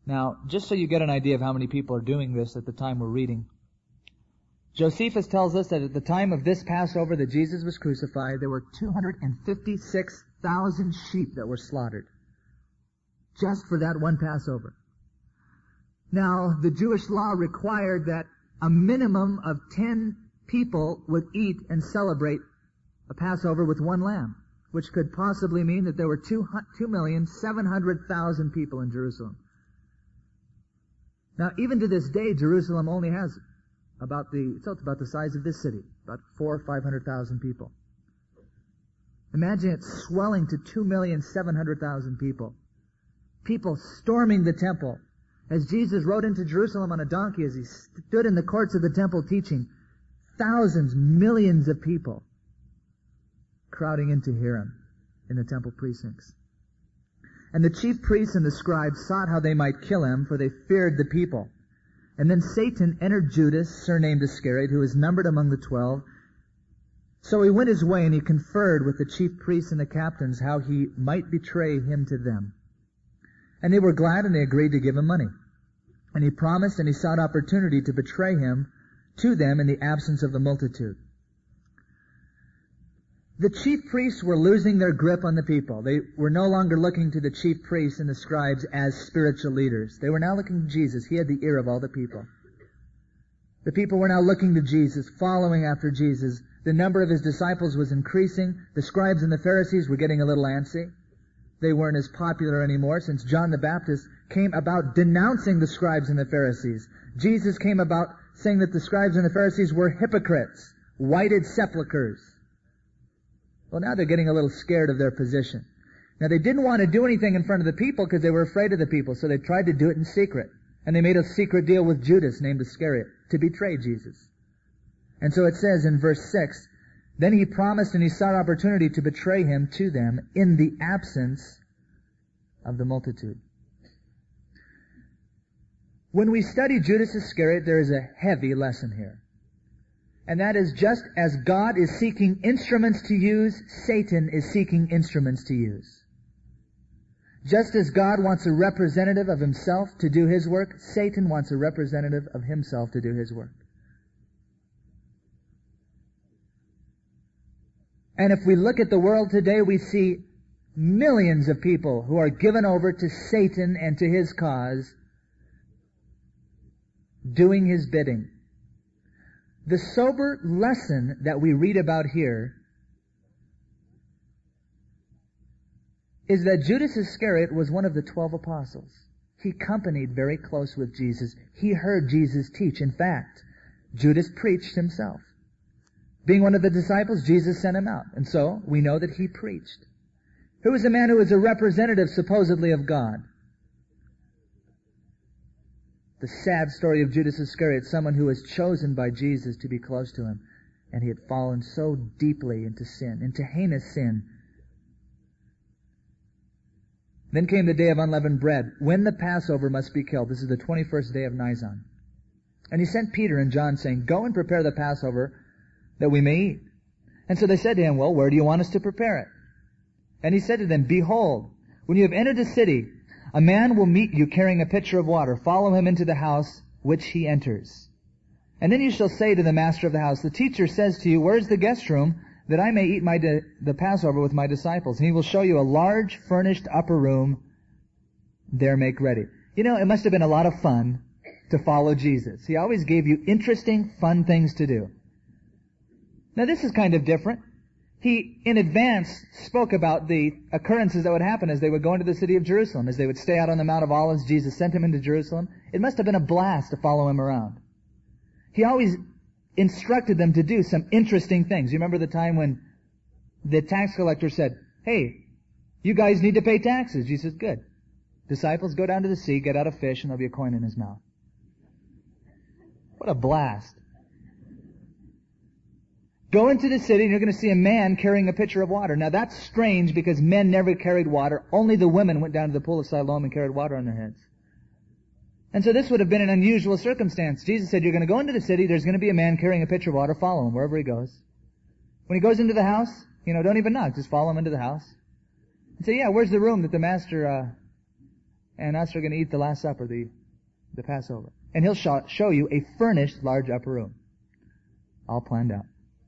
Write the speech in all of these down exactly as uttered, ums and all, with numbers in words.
Now, just so you get an idea of how many people are doing this at the time we're reading, Josephus tells us that at the time of this Passover that Jesus was crucified, there were two hundred fifty-six thousand sheep that were slaughtered. Just for that one Passover. Now, the Jewish law required that a minimum of ten people would eat and celebrate a Passover with one lamb, which could possibly mean that there were two million seven hundred thousand people in Jerusalem. Now, even to this day, Jerusalem only has about the, it's about the size of this city, about four or five hundred thousand people. Imagine it swelling to two million seven hundred thousand people. People storming the temple. As Jesus rode into Jerusalem on a donkey, as he stood in the courts of the temple teaching, thousands, millions of people crowding in to hear him in the temple precincts. And the chief priests and the scribes sought how they might kill him, for they feared the people. And then Satan entered Judas, surnamed Iscariot, who was numbered among the twelve. So he went his way, and he conferred with the chief priests and the captains how he might betray him to them. And they were glad, and they agreed to give him money. And he promised, and he sought opportunity to betray him to them in the absence of the multitude. The chief priests were losing their grip on the people. They were no longer looking to the chief priests and the scribes as spiritual leaders. They were now looking to Jesus. He had the ear of all the people. The people were now looking to Jesus, following after Jesus. The number of his disciples was increasing. The scribes and the Pharisees were getting a little antsy. They weren't as popular anymore, since John the Baptist came about denouncing the scribes and the Pharisees. Jesus came about saying that the scribes and the Pharisees were hypocrites, whited sepulchres. Well, now they're getting a little scared of their position. Now, they didn't want to do anything in front of the people because they were afraid of the people, so they tried to do it in secret. And they made a secret deal with Judas, named Iscariot, to betray Jesus. And so it says in verse six, then he promised and he sought opportunity to betray him to them in the absence of the multitude. When we study Judas Iscariot, there is a heavy lesson here. And that is, just as God is seeking instruments to use, Satan is seeking instruments to use. Just as God wants a representative of himself to do his work, Satan wants a representative of himself to do his work. And if we look at the world today, we see millions of people who are given over to Satan and to his cause, doing his bidding. The sober lesson that we read about here is that Judas Iscariot was one of the twelve apostles. He companied very close with Jesus. He heard Jesus teach. In fact, Judas preached himself. Being one of the disciples, Jesus sent him out. And so, we know that he preached. Here was a man who was a representative, supposedly, of God. The sad story of Judas Iscariot, someone who was chosen by Jesus to be close to him, and he had fallen so deeply into sin, into heinous sin. Then came the day of unleavened bread, when the Passover must be killed. This is the twenty-first day of Nisan. And he sent Peter and John, saying, go and prepare the Passover that we may eat. And so they said to him, well, where do you want us to prepare it? And he said to them, behold, when you have entered the city, a man will meet you carrying a pitcher of water. Follow him into the house which he enters. And then you shall say to the master of the house, the teacher says to you, where's the guest room, that I may eat my di- the Passover with my disciples? And he will show you a large furnished upper room. There make ready. You know, it must have been a lot of fun to follow Jesus. He always gave you interesting, fun things to do. Now this is kind of different. He, in advance, spoke about the occurrences that would happen as they would go into the city of Jerusalem. As they would stay out on the Mount of Olives, Jesus sent him into Jerusalem. It must have been a blast to follow him around. He always instructed them to do some interesting things. You remember the time when the tax collector said, hey, you guys need to pay taxes. Jesus said, good. Disciples, go down to the sea, get out a fish, and there'll be a coin in his mouth. What a blast. Go into the city and you're going to see a man carrying a pitcher of water. Now that's strange because men never carried water. Only the women went down to the pool of Siloam and carried water on their heads. And so this would have been an unusual circumstance. Jesus said, you're going to go into the city, there's going to be a man carrying a pitcher of water, follow him wherever he goes. When he goes into the house, you know, don't even knock, just follow him into the house. And say, yeah, where's the room that the master uh, and us are going to eat the Last Supper, the, the Passover. And he'll show, show you a furnished large upper room. All planned out.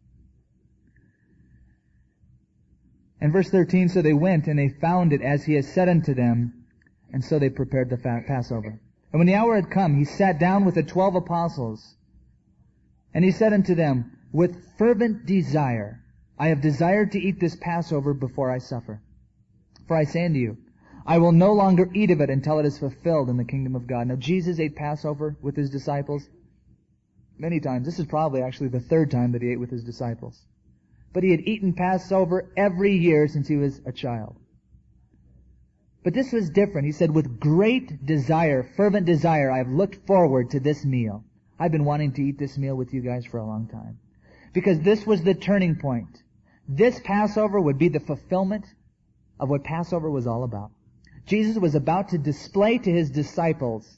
And verse thirteen, so they went and they found it as he had said unto them, and so they prepared the fa- Passover. And when the hour had come, he sat down with the twelve apostles, and he said unto them, with fervent desire, I have desired to eat this Passover before I suffer. For I say unto you, I will no longer eat of it until it is fulfilled in the kingdom of God. Now Jesus ate Passover with his disciples many times. This is probably actually the third time that he ate with his disciples. But he had eaten Passover every year since he was a child. But this was different. He said, with great desire, fervent desire, I have looked forward to this meal. I've been wanting to eat this meal with you guys for a long time. Because this was the turning point. This Passover would be the fulfillment of what Passover was all about. Jesus was about to display to his disciples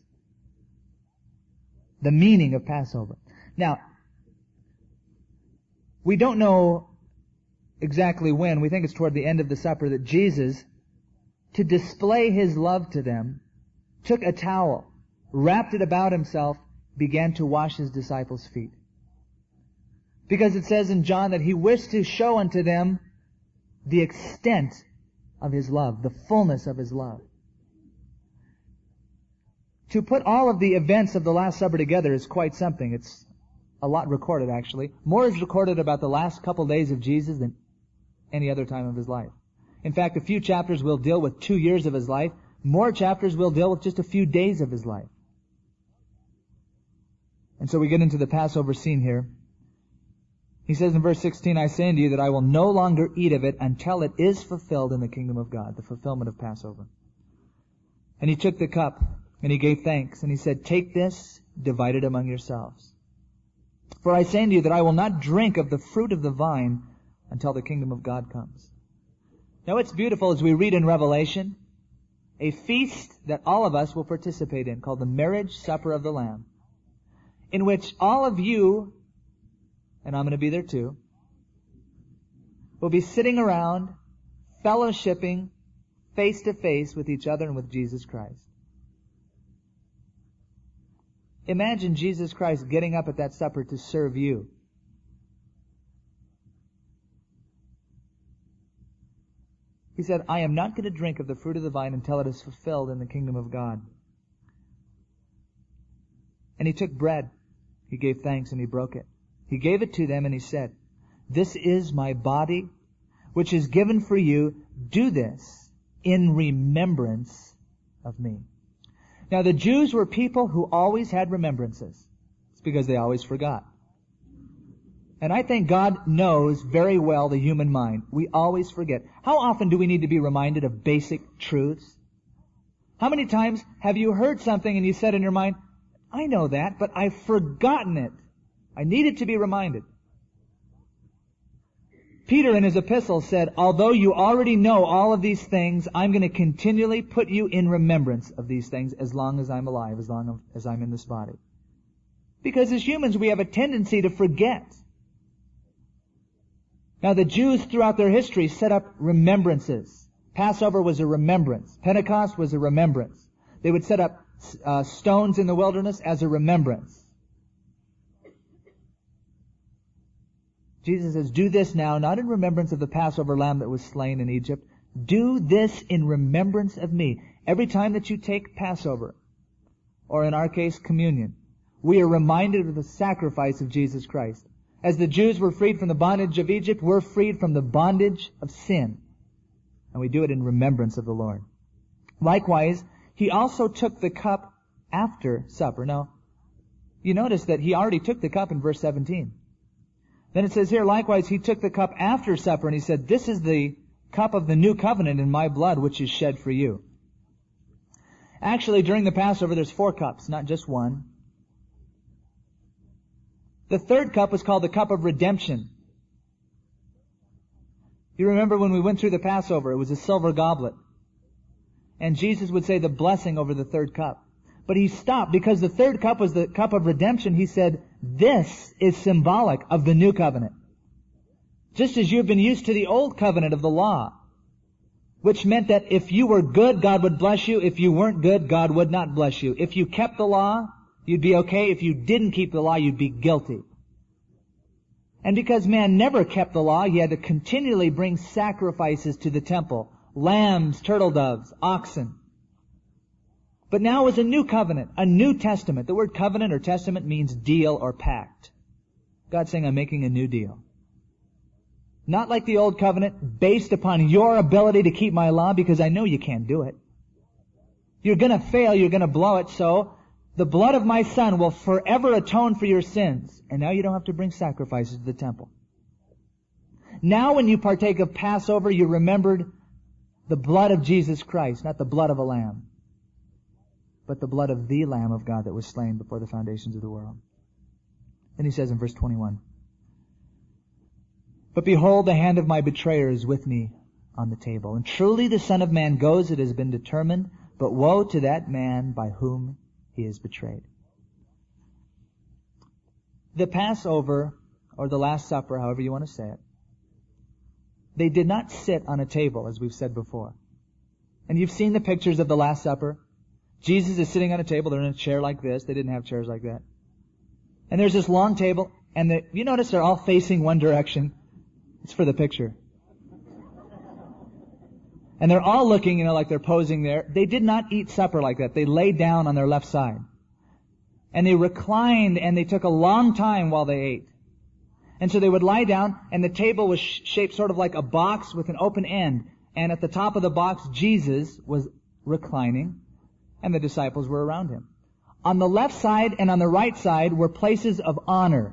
the meaning of Passover. Now, we don't know exactly when. We think it's toward the end of the supper that Jesus, to display his love to them, took a towel, wrapped it about himself, began to wash his disciples' feet. Because it says in John that he wished to show unto them the extent of his love, the fullness of his love. To put all of the events of the Last Supper together is quite something. It's a lot recorded, actually. More is recorded about the last couple days of Jesus than any other time of his life. In fact, a few chapters will deal with two years of his life. More chapters will deal with just a few days of his life. And so we get into the Passover scene here. He says in verse sixteen, I say unto you that I will no longer eat of it until it is fulfilled in the kingdom of God, the fulfillment of Passover. And he took the cup, and he gave thanks, and he said, take this, divide it among yourselves. For I say unto you that I will not drink of the fruit of the vine until the kingdom of God comes. Now it's beautiful as we read in Revelation, a feast that all of us will participate in, called the marriage supper of the Lamb, in which all of you, and I'm going to be there too, will be sitting around, fellowshipping face to face with each other and with Jesus Christ. Imagine Jesus Christ getting up at that supper to serve you. He said, I am not going to drink of the fruit of the vine until it is fulfilled in the kingdom of God. And he took bread. He gave thanks and he broke it. He gave it to them and he said, this is my body, which is given for you. Do this in remembrance of me. Now the Jews were people who always had remembrances. It's because they always forgot. And I think God knows very well the human mind. We always forget. How often do we need to be reminded of basic truths? How many times have you heard something and you said in your mind, I know that, but I've forgotten it. I needed to be reminded. Peter in his epistle said, although you already know all of these things, I'm going to continually put you in remembrance of these things as long as I'm alive, as long as I'm in this body. Because as humans, we have a tendency to forget. Now the Jews throughout their history set up remembrances. Passover was a remembrance. Pentecost was a remembrance. They would set up uh, stones in the wilderness as a remembrance. Jesus says, do this now, not in remembrance of the Passover lamb that was slain in Egypt. Do this in remembrance of me. Every time that you take Passover, or in our case, communion, we are reminded of the sacrifice of Jesus Christ. As the Jews were freed from the bondage of Egypt, we're freed from the bondage of sin. And we do it in remembrance of the Lord. Likewise, he also took the cup after supper. Now, you notice that he already took the cup in verse seventeen. Then it says here, likewise, he took the cup after supper and he said, this is the cup of the new covenant in my blood, which is shed for you. Actually, during the Passover, there's four cups, not just one. The third cup was called the cup of redemption. You remember when we went through the Passover, it was a silver goblet. And Jesus would say the blessing over the third cup. But he stopped because the third cup was the cup of redemption. He said, this is symbolic of the new covenant. Just as you've been used to the old covenant of the law. which meant that if you were good, God would bless you. If you weren't good, God would not bless you. If you kept the law, you'd be okay. If you didn't keep the law, you'd be guilty. And because man never kept the law, he had to continually bring sacrifices to the temple. Lambs, turtle doves, oxen. But now was a new covenant, a new testament. The word covenant or testament means deal or pact. God's saying, I'm making a new deal. Not like the old covenant, based upon your ability to keep my law, because I know you can't do it. You're gonna fail, you're gonna blow it, so the blood of my Son will forever atone for your sins. And now you don't have to bring sacrifices to the temple. Now when you partake of Passover, you remembered the blood of Jesus Christ, not the blood of a lamb, but the blood of the Lamb of God that was slain before the foundations of the world. Then he says in verse twenty-one, but behold, the hand of my betrayer is with me on the table. And truly the Son of Man goes, it has been determined, but woe to that man by whom he is betrayed. The Passover, or the Last Supper, however you want to say it, they did not sit on a table, as we've said before. And you've seen the pictures of the Last Supper. Jesus is sitting on a table. They're in a chair like this. They didn't have chairs like that. And there's this long table, and the, you notice they're all facing one direction. It's for the picture. And they're all looking, you know, like they're posing there. They did not eat supper like that. They laid down on their left side. And they reclined, and they took a long time while they ate. And so they would lie down, and the table was sh- shaped sort of like a box with an open end. And at the top of the box, Jesus was reclining, and the disciples were around him. On the left side and on the right side were places of honor.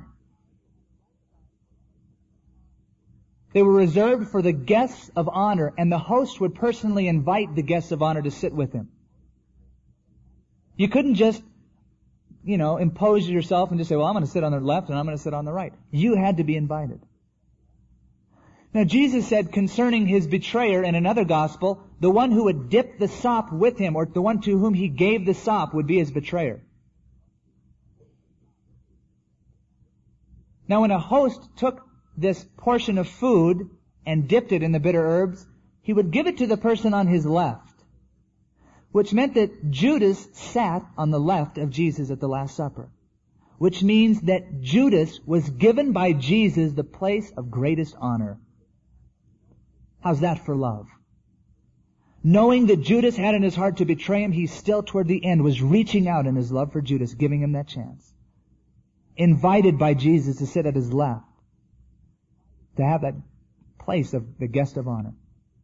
They were reserved for the guests of honor, and the host would personally invite the guests of honor to sit with him. You couldn't just, you know, impose yourself and just say, well, I'm going to sit on the left and I'm going to sit on the right. You had to be invited. Now, Jesus said concerning his betrayer in another gospel, the one who would dip the sop with him, or the one to whom he gave the sop, would be his betrayer. Now, when a host took this portion of food and dipped it in the bitter herbs, he would give it to the person on his left, which meant that Judas sat on the left of Jesus at the Last Supper, which means that Judas was given by Jesus the place of greatest honor. How's that for love? Knowing that Judas had in his heart to betray him, he still toward the end was reaching out in his love for Judas, giving him that chance. Invited by Jesus to sit at his left, to have that place of the guest of honor.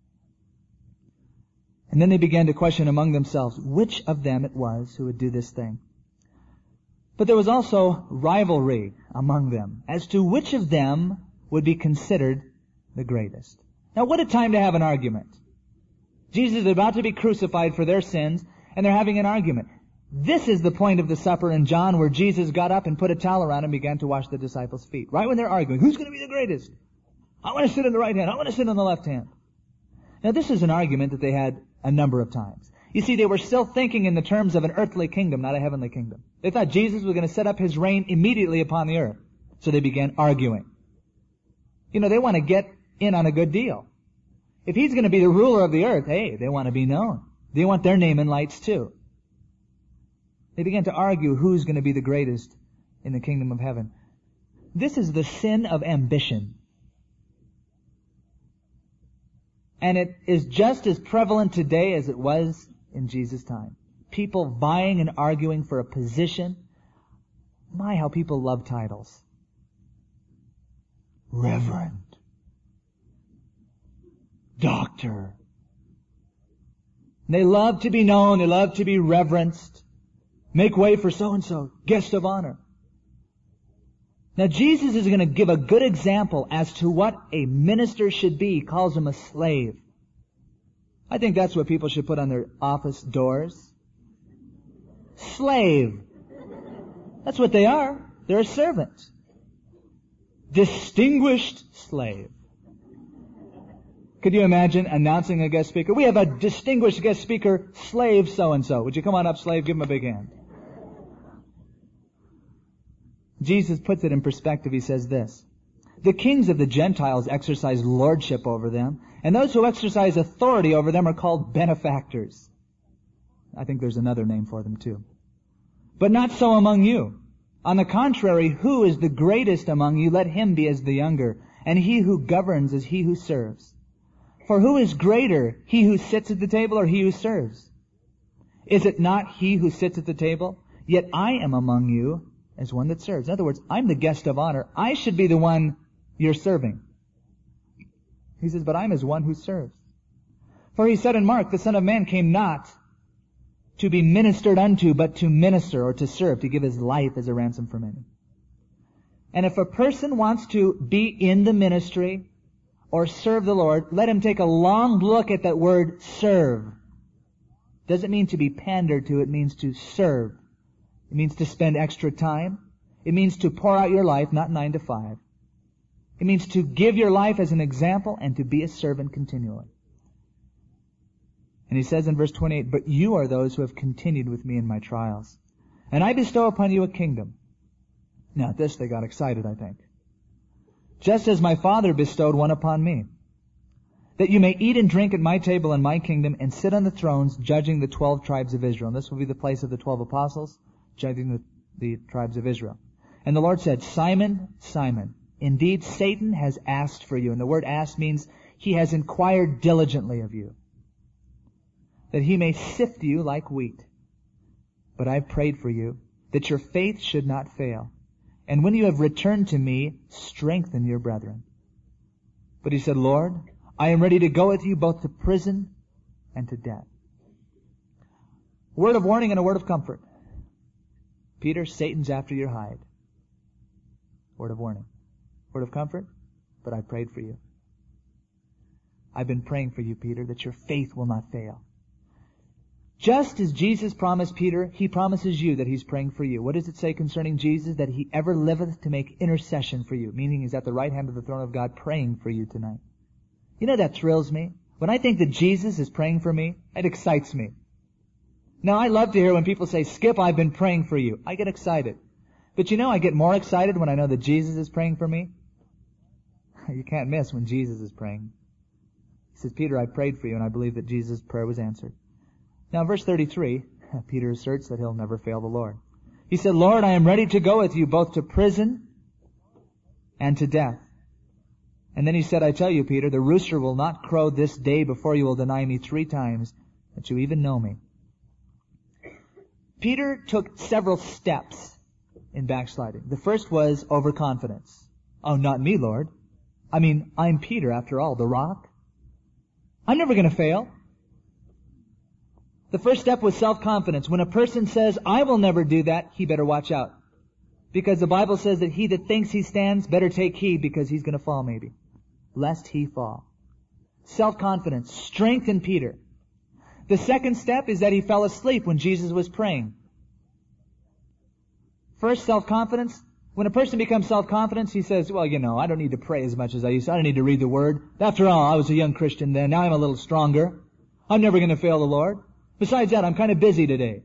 And then they began to question among themselves which of them it was who would do this thing. But there was also rivalry among them as to which of them would be considered the greatest. Now, what a time to have an argument. Jesus is about to be crucified for their sins, and they're having an argument. This is the point of the supper in John, where Jesus got up and put a towel around and began to wash the disciples' feet. Right when they're arguing, who's going to be the greatest? I want to sit on the right hand. I want to sit on the left hand. Now, this is an argument that they had a number of times. You see, they were still thinking in the terms of an earthly kingdom, not a heavenly kingdom. They thought Jesus was going to set up his reign immediately upon the earth. So they began arguing. You know, they want to get in on a good deal. If he's going to be the ruler of the earth, hey, they want to be known. They want their name in lights too. They began to argue who's going to be the greatest in the kingdom of heaven. This is the sin of ambition. And it is just as prevalent today as it was in Jesus' time. People vying and arguing for a position. My, how people love titles. Reverend. Doctor. They love to be known. They love to be reverenced. Make way for so-and-so. Guest of honor. Now, Jesus is going to give a good example as to what a minister should be. He calls him a slave. I think that's what people should put on their office doors. Slave. That's what they are. They're a servant. Distinguished slave. Could you imagine announcing a guest speaker? We have a distinguished guest speaker, slave so-and-so. Would you come on up, slave? Give him a big hand. Jesus puts it in perspective. He says this. The kings of the Gentiles exercise lordship over them, and those who exercise authority over them are called benefactors. I think there's another name for them too. But not so among you. On the contrary, who is the greatest among you? Let him be as the younger, and he who governs as he who serves. For who is greater, he who sits at the table or he who serves? Is it not he who sits at the table? Yet I am among you as one that serves. In other words, I'm the guest of honor. I should be the one you're serving. He says, but I'm as one who serves. For he said in Mark, the Son of Man came not to be ministered unto, but to minister or to serve, to give his life as a ransom for many. And if a person wants to be in the ministry or serve the Lord, let him take a long look at that word serve. Doesn't mean to be pandered to, it means to serve. It means to spend extra time. It means to pour out your life, not nine to five. It means to give your life as an example and to be a servant continually. And he says in verse twenty-eight, but you are those who have continued with me in my trials. And I bestow upon you a kingdom. Now at this they got excited, I think. Just as my Father bestowed one upon me, that you may eat and drink at my table in my kingdom and sit on the thrones judging the twelve tribes of Israel. And this will be the place of the twelve apostles, judging the, the tribes of Israel. And the Lord said, Simon, Simon, indeed Satan has asked for you. And the word asked means he has inquired diligently of you, that he may sift you like wheat. But I've prayed for you, that your faith should not fail. And when you have returned to me, strengthen your brethren. But he said, Lord, I am ready to go with you both to prison and to death. A word of warning and a word of comfort. Peter, Satan's after your hide. Word of warning. Word of comfort, but I prayed for you. I've been praying for you, Peter, that your faith will not fail. Just as Jesus promised Peter, he promises you that he's praying for you. What does it say concerning Jesus? That he ever liveth to make intercession for you, meaning he's at the right hand of the throne of God praying for you tonight. You know, that thrills me. When I think that Jesus is praying for me, it excites me. Now, I love to hear when people say, Skip, I've been praying for you. I get excited. But you know, I get more excited when I know that Jesus is praying for me. You can't miss when Jesus is praying. He says, Peter, I prayed for you, and I believe that Jesus' prayer was answered. Now, verse thirty-three, Peter asserts that he'll never fail the Lord. He said, Lord, I am ready to go with you both to prison and to death. And then he said, I tell you, Peter, the rooster will not crow this day before you will deny me three times that you even know me. Peter took several steps in backsliding. The first was overconfidence. Oh, not me, Lord. I mean, I'm Peter, after all, the rock. I'm never going to fail. The first step was self-confidence. When a person says, I will never do that, he better watch out. Because the Bible says that he that thinks he stands better take heed, because he's going to fall maybe, lest he fall. Self-confidence, strength in Peter. The second step is that he fell asleep when Jesus was praying. First, self-confidence. When a person becomes self-confident, he says, well, you know, I don't need to pray as much as I used to. I don't need to read the Word. After all, I was a young Christian then. Now I'm a little stronger. I'm never going to fail the Lord. Besides that, I'm kind of busy today.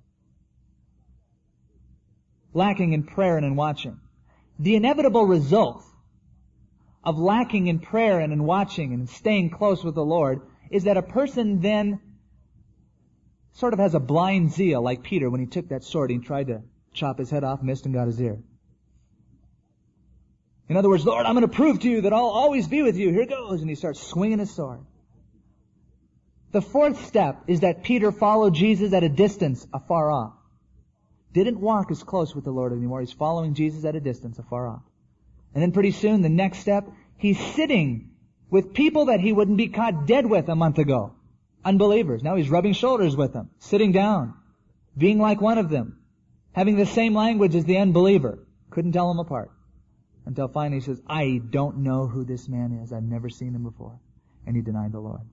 Lacking in prayer and in watching. The inevitable result of lacking in prayer and in watching and staying close with the Lord is that a person then sort of has a blind zeal, like Peter when he took that sword and tried to chop his head off, missed, and got his ear. In other words, Lord, I'm going to prove to you that I'll always be with you. Here goes. And he starts swinging his sword. The fourth step is that Peter followed Jesus at a distance, afar off. Didn't walk as close with the Lord anymore. He's following Jesus at a distance, afar off. And then pretty soon, the next step, he's sitting with people that he wouldn't be caught dead with a month ago. Unbelievers. Now he's rubbing shoulders with them, sitting down, being like one of them, having the same language as the unbeliever. Couldn't tell them apart. Until finally he says, I don't know who this man is. I've never seen him before. And he denied the Lord.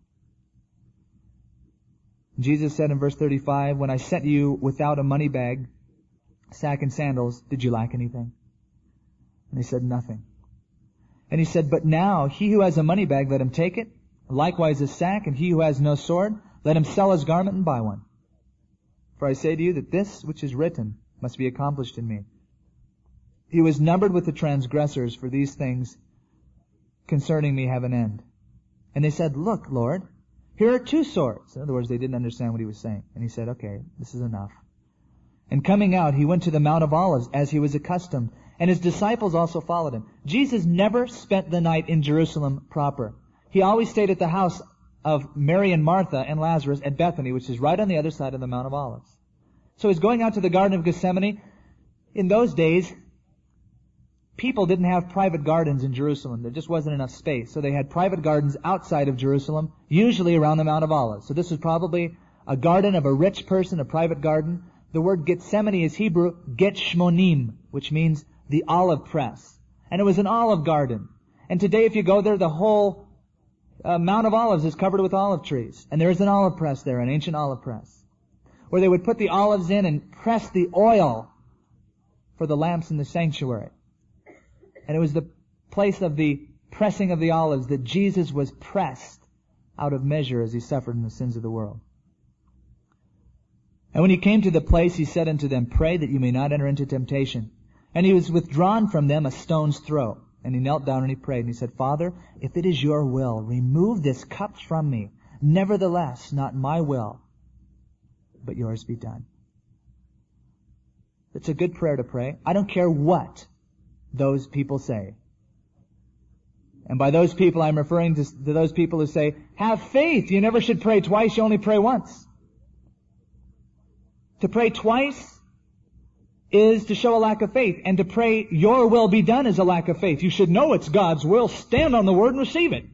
Jesus said in verse thirty-five, when I sent you without a money bag, sack and sandals, did you lack anything? And he said, nothing. And he said, but now he who has a money bag, let him take it. Likewise a sack, and he who has no sword, let him sell his garment and buy one. For I say to you that this which is written must be accomplished in me. He was numbered with the transgressors. For these things concerning me have an end. And they said, look, Lord, here are two swords. In other words, they didn't understand what he was saying. And he said, okay, this is enough. And coming out, he went to the Mount of Olives as he was accustomed. And his disciples also followed him. Jesus never spent the night in Jerusalem proper. He always stayed at the house of Mary and Martha and Lazarus at Bethany, which is right on the other side of the Mount of Olives. So he's going out to the Garden of Gethsemane. In those days, people didn't have private gardens in Jerusalem. There just wasn't enough space. So they had private gardens outside of Jerusalem, usually around the Mount of Olives. So this was probably a garden of a rich person, a private garden. The word Gethsemane is Hebrew, Getshmonim, which means the olive press. And it was an olive garden. And today if you go there, the whole uh, Mount of Olives is covered with olive trees. And there is an olive press there, an ancient olive press, where they would put the olives in and press the oil for the lamps in the sanctuary. And it was the place of the pressing of the olives that Jesus was pressed out of measure as he suffered in the sins of the world. And when he came to the place, he said unto them, pray that you may not enter into temptation. And he was withdrawn from them a stone's throw. And he knelt down and he prayed. And he said, Father, if it is your will, remove this cup from me. Nevertheless, not my will, but yours be done. It's a good prayer to pray. I don't care what those people say. And by those people, I'm referring to, to those people who say, have faith. You never should pray twice. You only pray once. To pray twice is to show a lack of faith. And to pray, your will be done, is a lack of faith. You should know it's God's will. Stand on the word and receive it.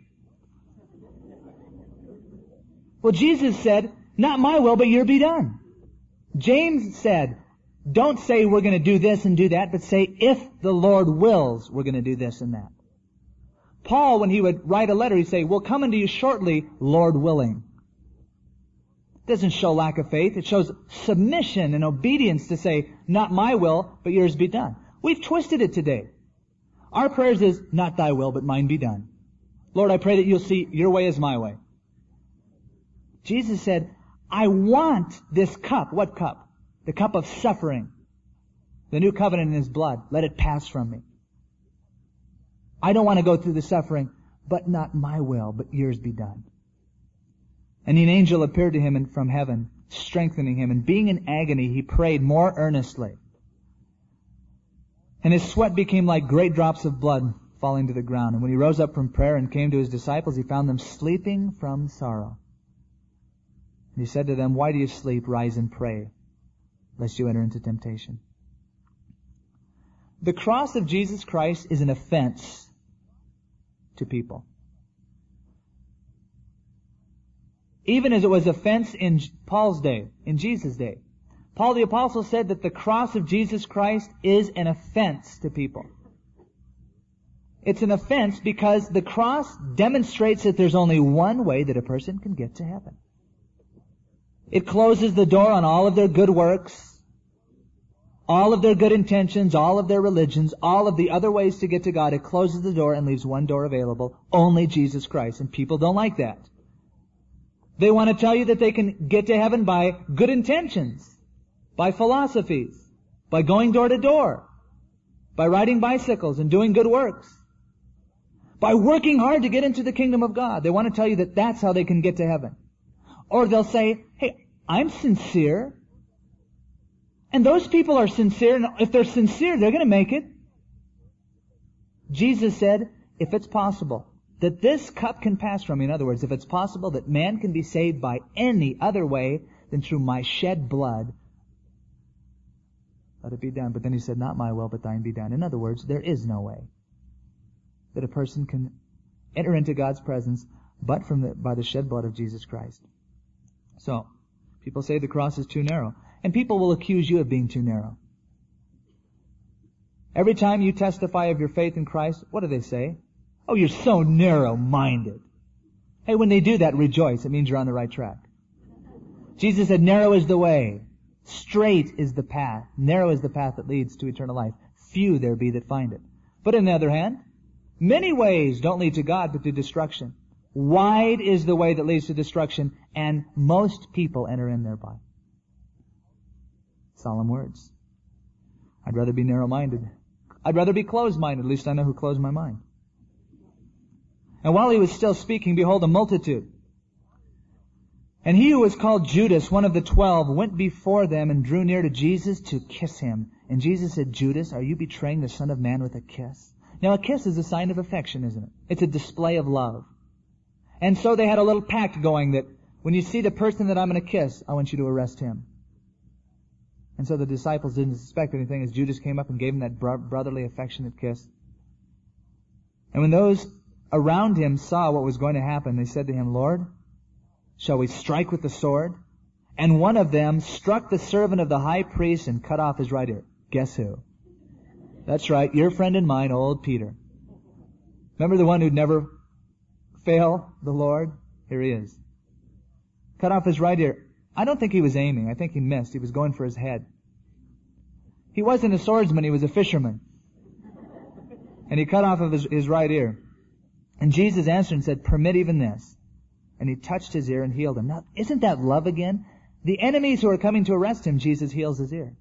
Well, Jesus said, not my will, but your be done. James said, don't say we're going to do this and do that, but say, if the Lord wills, we're going to do this and that. Paul, when he would write a letter, he'd say, we'll come unto you shortly, Lord willing. It doesn't show lack of faith. It shows submission and obedience to say, not my will, but yours be done. We've twisted it today. Our prayers is, not thy will, but mine be done. Lord, I pray that you'll see your way is my way. Jesus said, I want this cup. What cup? The cup of suffering. The new covenant in his blood. Let it pass from me. I don't want to go through the suffering, but not my will, but yours be done. And an angel appeared to him from heaven, strengthening him. And being in agony, he prayed more earnestly. And his sweat became like great drops of blood falling to the ground. And when he rose up from prayer and came to his disciples, he found them sleeping from sorrow. And he said to them, why do you sleep? Rise and pray, lest you enter into temptation. The cross of Jesus Christ is an offense to people. Even as it was offense in Paul's day, in Jesus' day. Paul the Apostle said that the cross of Jesus Christ is an offense to people. It's an offense because the cross demonstrates that there's only one way that a person can get to heaven. It closes the door on all of their good works, all of their good intentions, all of their religions, all of the other ways to get to God. It closes the door and leaves one door available, only Jesus Christ. And people don't like that. They want to tell you that they can get to heaven by good intentions, by philosophies, by going door to door, by riding bicycles and doing good works, by working hard to get into the kingdom of God. They want to tell you that that's how they can get to heaven. Or they'll say, hey, I'm sincere. And those people are sincere, and if they're sincere, they're going to make it. Jesus said, if it's possible that this cup can pass from me, in other words, if it's possible that man can be saved by any other way than through my shed blood, let it be done. But then he said, not my will, but thine be done. In other words, there is no way that a person can enter into God's presence but from the, by the shed blood of Jesus Christ. So, people say the cross is too narrow. And people will accuse you of being too narrow. Every time you testify of your faith in Christ, what do they say? Oh, you're so narrow-minded. Hey, when they do that, rejoice. It means you're on the right track. Jesus said, narrow is the way. Straight is the path. Narrow is the path that leads to eternal life. Few there be that find it. But on the other hand, many ways don't lead to God, but to destruction. Wide is the way that leads to destruction, and most people enter in thereby. Solemn words. I'd rather be narrow-minded. I'd rather be closed-minded. At least I know who closed my mind. And while he was still speaking, behold, a multitude. And he who was called Judas, one of the twelve, went before them and drew near to Jesus to kiss him. And Jesus said, Judas, are you betraying the Son of Man with a kiss? Now a kiss is a sign of affection, isn't it? It's a display of love. And so they had a little pact going that when you see the person that I'm going to kiss, I want you to arrest him. And so the disciples didn't suspect anything as Judas came up and gave him that bro- brotherly, affectionate kiss. And when those around him saw what was going to happen, they said to him, Lord, shall we strike with the sword? And one of them struck the servant of the high priest and cut off his right ear. Guess who? That's right, your friend and mine, old Peter. Remember the one who'd never fail the Lord? Here he is. Cut off his right ear. I don't think he was aiming. I think he missed. He was going for his head. He wasn't a swordsman. He was a fisherman. And he cut off of his, his right ear. And Jesus answered and said, permit even this. And he touched his ear and healed him. Now, isn't that love again? The enemies who are coming to arrest him, Jesus heals his ear.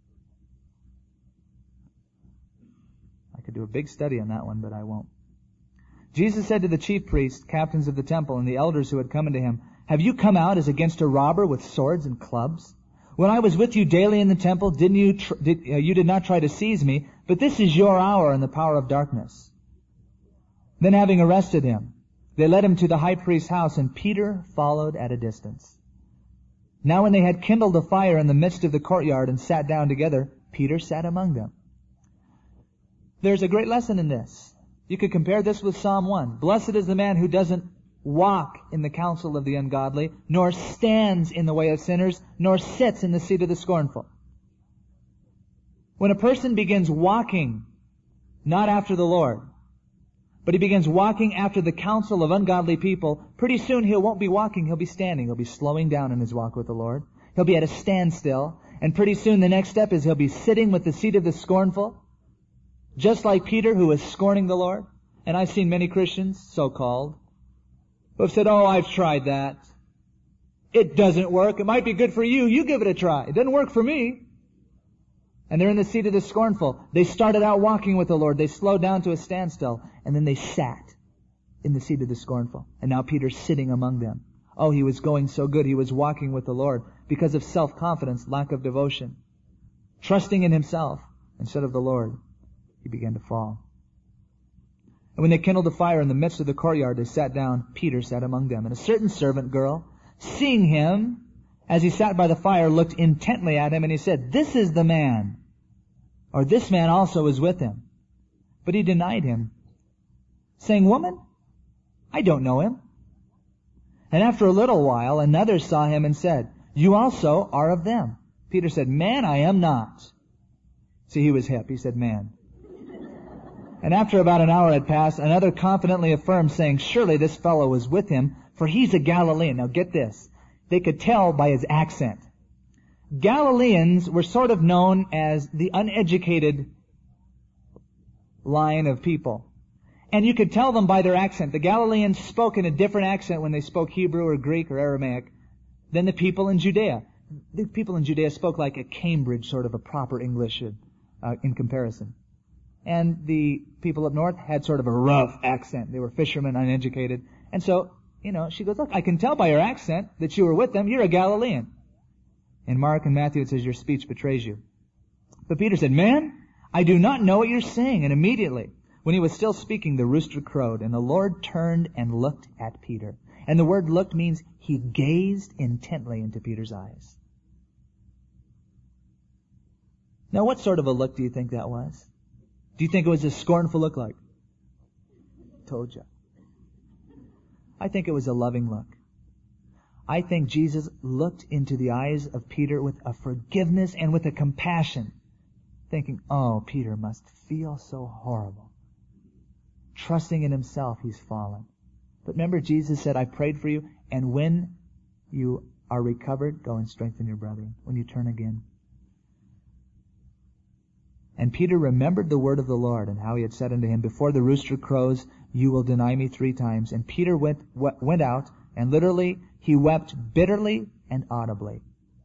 I could do a big study on that one, but I won't. Jesus said to the chief priests, captains of the temple, and the elders who had come unto him, have you come out as against a robber with swords and clubs? When I was with you daily in the temple, didn't you, tr- did, uh, you did not try to seize me, but this is your hour in the power of darkness. Then having arrested him, they led him to the high priest's house, and Peter followed at a distance. Now when they had kindled a fire in the midst of the courtyard and sat down together, Peter sat among them. There's a great lesson in this. You could compare this with Psalm one. Blessed is the man who doesn't walk in the counsel of the ungodly, nor stands in the way of sinners, nor sits in the seat of the scornful. When a person begins walking not after the Lord, but he begins walking after the counsel of ungodly people, pretty soon he won't be walking, he'll be standing. He'll be slowing down in his walk with the Lord. He'll be at a standstill. And pretty soon the next step is he'll be sitting with the seat of the scornful, just like Peter, who was scorning the Lord. And I've seen many Christians, so-called, who have said, oh, I've tried that. It doesn't work. It might be good for you. You give it a try. It doesn't work for me. And they're in the seat of the scornful. They started out walking with the Lord. They slowed down to a standstill. And then they sat in the seat of the scornful. And now Peter's sitting among them. Oh, he was going so good. He was walking with the Lord because of self-confidence, lack of devotion. Trusting in himself instead of the Lord, he began to fall. And when they kindled a fire in the midst of the courtyard, they sat down. Peter sat among them. And a certain servant girl, seeing him as he sat by the fire, looked intently at him, and he said, this is the man. Or this man also is with him. But he denied him, saying, woman, I don't know him. And after a little while, another saw him and said, you also are of them. Peter said, man, I am not. See, he was hip. He said, man. And after about an hour had passed, another confidently affirmed, saying, surely this fellow was with him, for he's a Galilean. Now get this. They could tell by his accent. Galileans were sort of known as the uneducated line of people. And you could tell them by their accent. The Galileans spoke in a different accent when they spoke Hebrew or Greek or Aramaic than the people in Judea. The people in Judea spoke like a Cambridge sort of a proper English uh, in comparison. And the people up north had sort of a rough accent. They were fishermen, uneducated. And so, you know, she goes, look, I can tell by your accent that you were with them. You're a Galilean. In Mark and Matthew it says your speech betrays you. But Peter said, man, I do not know what you're saying. And immediately, when he was still speaking, the rooster crowed, and the Lord turned and looked at Peter. And the word looked means he gazed intently into Peter's eyes. Now, what sort of a look do you think that was? Do you think it was a scornful look like? Told you. I think it was a loving look. I think Jesus looked into the eyes of Peter with a forgiveness and with a compassion, thinking, oh, Peter must feel so horrible. Trusting in himself, he's fallen. But remember, Jesus said, I prayed for you, and when you are recovered, go and strengthen your brethren, when you turn again. And Peter remembered the word of the Lord and how he had said unto him, before the rooster crows, you will deny me three times. And Peter went, went out, and literally he wept bitterly and audibly.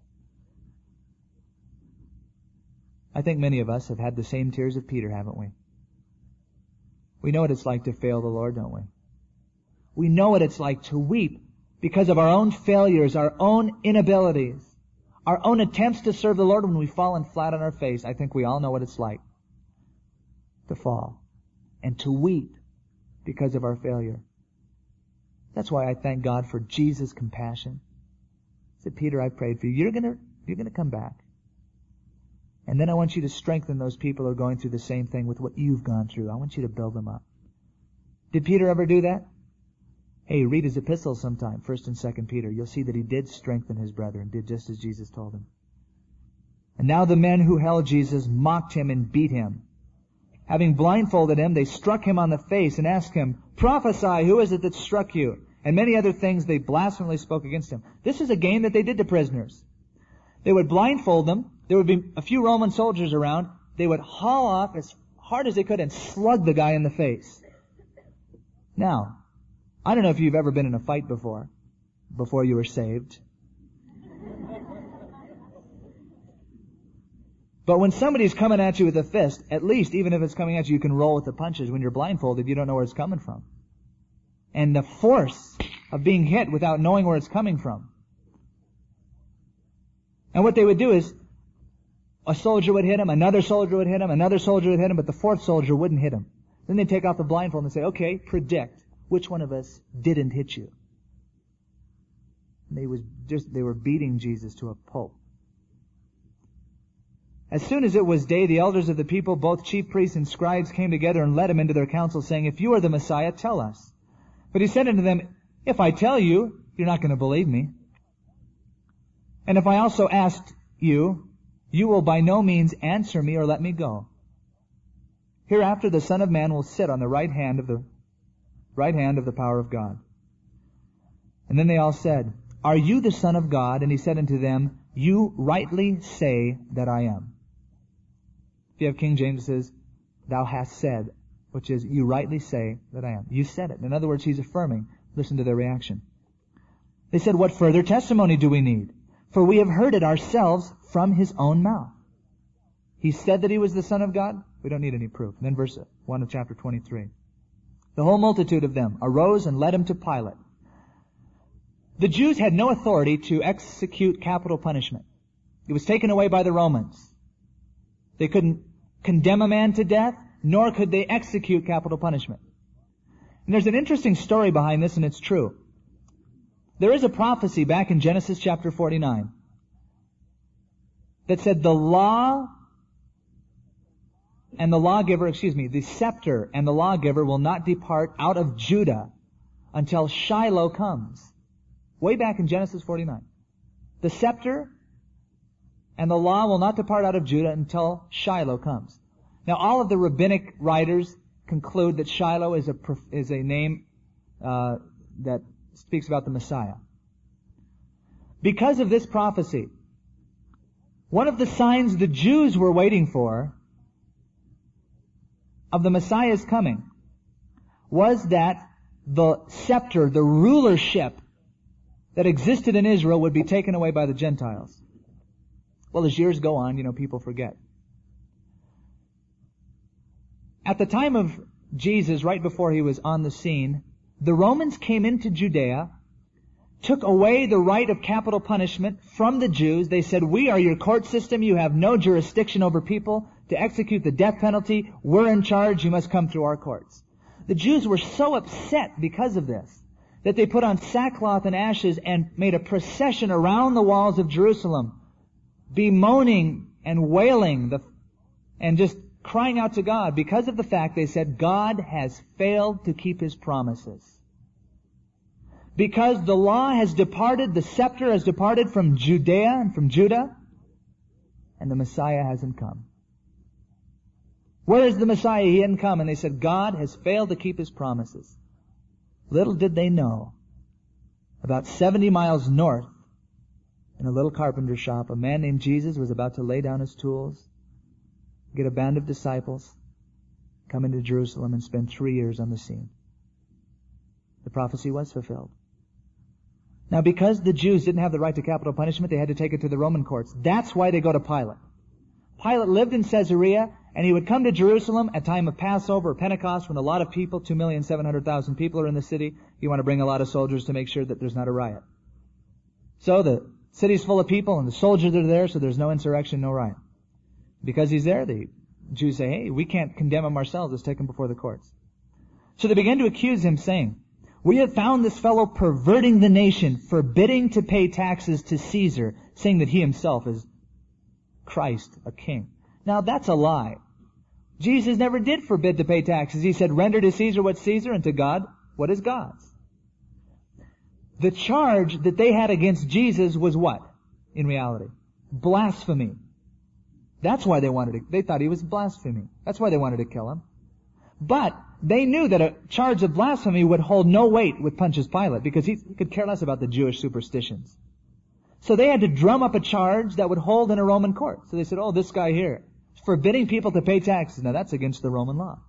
I think many of us have had the same tears of Peter, haven't we? We know what it's like to fail the Lord, don't we? We know what it's like to weep because of our own failures, our own inabilities, our own attempts to serve the Lord when we've fallen flat on our face. I think we all know what it's like to fall and to weep because of our failure. That's why I thank God for Jesus' compassion. I said, Peter, I prayed for you. You're gonna, you're gonna come back. And then I want you to strengthen those people who are going through the same thing with what you've gone through. I want you to build them up. Did Peter ever do that? Hey, read his epistles sometime, First and Second Peter. You'll see that he did strengthen his brethren, did just as Jesus told him. And now the men who held Jesus mocked him and beat him. Having blindfolded him, they struck him on the face and asked him, Prophesy, who is it that struck you? And many other things they blasphemously spoke against him. This is a game that they did to prisoners. They would blindfold them. There would be a few Roman soldiers around. They would haul off as hard as they could and slug the guy in the face. Now, I don't know if you've ever been in a fight before, before you were saved. But when somebody's coming at you with a fist, at least, even if it's coming at you, you can roll with the punches. When you're blindfolded, you don't know where it's coming from. And the force of being hit without knowing where it's coming from. And what they would do is, a soldier would hit him, another soldier would hit him, another soldier would hit him, but the fourth soldier wouldn't hit him. Then they'd take off the blindfold and say, okay, predict which one of us didn't hit you. And they was just, they were beating Jesus to a pulp. As soon as it was day, the elders of the people, both chief priests and scribes, came together and led him into their council, saying, If you are the Messiah, tell us. But he said unto them, If I tell you, you're not going to believe me. And if I also asked you, you will by no means answer me or let me go. Hereafter the Son of Man will sit on the right hand of the right hand of the power of God. And then they all said, Are you the Son of God? And he said unto them, You rightly say that I am. If you have King James, it says, Thou hast said, which is, you rightly say that I am. You said it. In other words, he's affirming. Listen to their reaction. They said, What further testimony do we need? For we have heard it ourselves from his own mouth. He said that he was the Son of God. We don't need any proof. And then verse one of chapter twenty-three. The whole multitude of them arose and led him to Pilate. The Jews had no authority to execute capital punishment. It was taken away by the Romans. They couldn't condemn a man to death, nor could they execute capital punishment. And there's an interesting story behind this, and it's true. There is a prophecy back in Genesis chapter forty-nine that said the law and the lawgiver, excuse me, the scepter and the lawgiver will not depart out of Judah until Shiloh comes. Way back in Genesis forty-nine. The scepter and the law will not depart out of Judah until Shiloh comes. Now, all of the rabbinic writers conclude that Shiloh is a is a name uh, that speaks about the Messiah. Because of this prophecy, one of the signs the Jews were waiting for of the Messiah's coming was that the scepter, the rulership that existed in Israel would be taken away by the Gentiles. Well, as years go on, you know, people forget. At the time of Jesus, right before he was on the scene, the Romans came into Judea, took away the right of capital punishment from the Jews. They said, we are your court system. You have no jurisdiction over people to execute the death penalty. We're in charge. You must come through our courts. The Jews were so upset because of this that they put on sackcloth and ashes and made a procession around the walls of Jerusalem, bemoaning and wailing the, and just crying out to God because of the fact, they said, God has failed to keep his promises. Because the law has departed, the scepter has departed from Judea and from Judah, and the Messiah hasn't come. Where is the Messiah? He hadn't come. And they said, God has failed to keep his promises. Little did they know, about seventy miles north, in a little carpenter shop, a man named Jesus was about to lay down his tools, get a band of disciples, come into Jerusalem and spend three years on the scene. The prophecy was fulfilled. Now, because the Jews didn't have the right to capital punishment, they had to take it to the Roman courts. That's why they go to Pilate. Pilate lived in Caesarea, And he would come to Jerusalem at time of Passover or Pentecost when a lot of people, two million seven hundred thousand people are in the city. You want to bring a lot of soldiers to make sure that there's not a riot. So the city's full of people and the soldiers are there, so there's no insurrection, no riot. Because he's there, the Jews say, hey, we can't condemn him ourselves. Let's take him before the courts. So they began to accuse him, saying, we have found this fellow perverting the nation, forbidding to pay taxes to Caesar, saying that he himself is Christ, a king. Now that's a lie. Jesus never did forbid to pay taxes. He said, render to Caesar what's Caesar and to God what is God's. The charge that they had against Jesus was what? In reality, blasphemy. That's why they wanted to, they thought he was blaspheming. That's why they wanted to kill him. But they knew that a charge of blasphemy would hold no weight with Pontius Pilate because he could care less about the Jewish superstitions. So they had to drum up a charge that would hold in a Roman court. So they said, oh, this guy here is forbidding people to pay taxes. Now that's against the Roman law.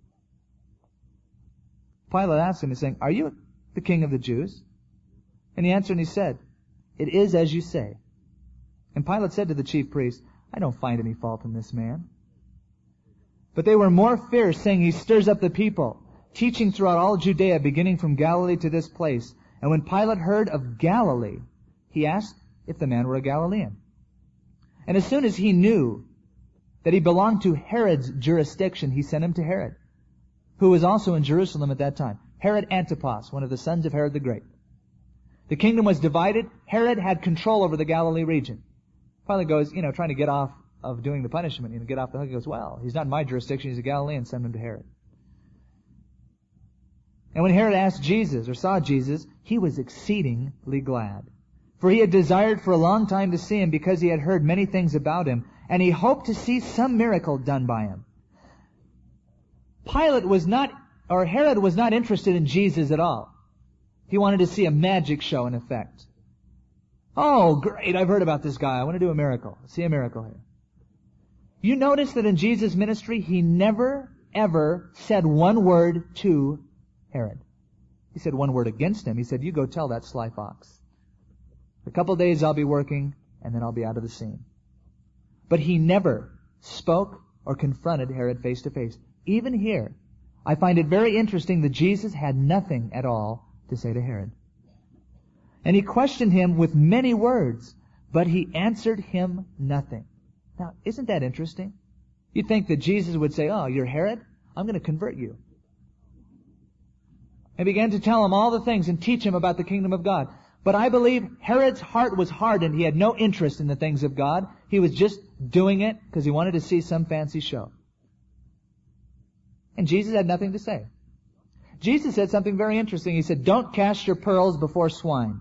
Pilate asked him, he's saying, are you the king of the Jews? And he answered and he said, it is as you say. And Pilate said to the chief priests, I don't find any fault in this man. But they were more fierce, saying, he stirs up the people, teaching throughout all Judea, beginning from Galilee to this place. And when Pilate heard of Galilee, he asked if the man were a Galilean. And as soon as he knew that he belonged to Herod's jurisdiction, he sent him to Herod, who was also in Jerusalem at that time. Herod Antipas, one of the sons of Herod the Great. The kingdom was divided. Herod had control over the Galilee region. Pilate goes, you know, trying to get off of doing the punishment, you know, get off the hook. He goes, well, he's not in my jurisdiction, he's a Galilean, send him to Herod. And when Herod asked Jesus, or saw Jesus, he was exceedingly glad. For he had desired for a long time to see him, because he had heard many things about him, and he hoped to see some miracle done by him. Pilate was not, or Herod was not interested in Jesus at all. He wanted to see a magic show in effect. Oh, great, I've heard about this guy. I want to do a miracle. See a miracle here. You notice that in Jesus' ministry, he never, ever said one word to Herod. He said one word against him. He said, you go tell that sly fox. A couple of days I'll be working, and then I'll be out of the scene. But he never spoke or confronted Herod face to face. Even here, I find it very interesting that Jesus had nothing at all to say to Herod. And he questioned him with many words, but he answered him nothing. Now, isn't that interesting? You'd think that Jesus would say, oh, you're Herod? I'm going to convert you. And began to tell him all the things and teach him about the kingdom of God. But I believe Herod's heart was hardened. He had no interest in the things of God. He was just doing it because he wanted to see some fancy show. And Jesus had nothing to say. Jesus said something very interesting. He said, don't cast your pearls before swine.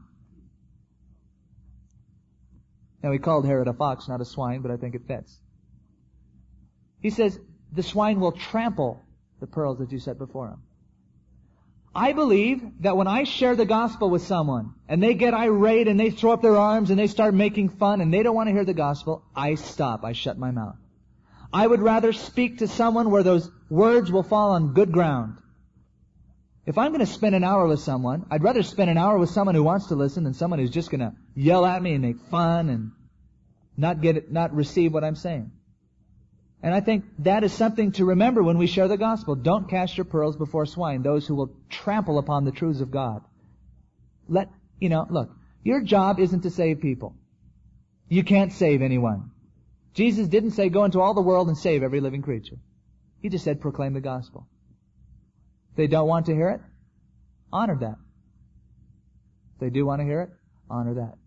Now, he called Herod a fox, not a swine, but I think it fits. He says, the swine will trample the pearls that you set before him. I believe that when I share the gospel with someone, and they get irate, and they throw up their arms, and they start making fun, and they don't want to hear the gospel, I stop. I shut my mouth. I would rather speak to someone where those words will fall on good ground. If I'm going to spend an hour with someone, I'd rather spend an hour with someone who wants to listen than someone who's just going to yell at me and make fun and not get it, not receive what I'm saying. And I think that is something to remember when we share the gospel. Don't cast your pearls before swine, those who will trample upon the truths of God. Let, you know, look, your job isn't to save people. You can't save anyone. Jesus didn't say go into all the world and save every living creature. He just said proclaim the gospel. If they don't want to hear it, honor that. If they do want to hear it, honor that.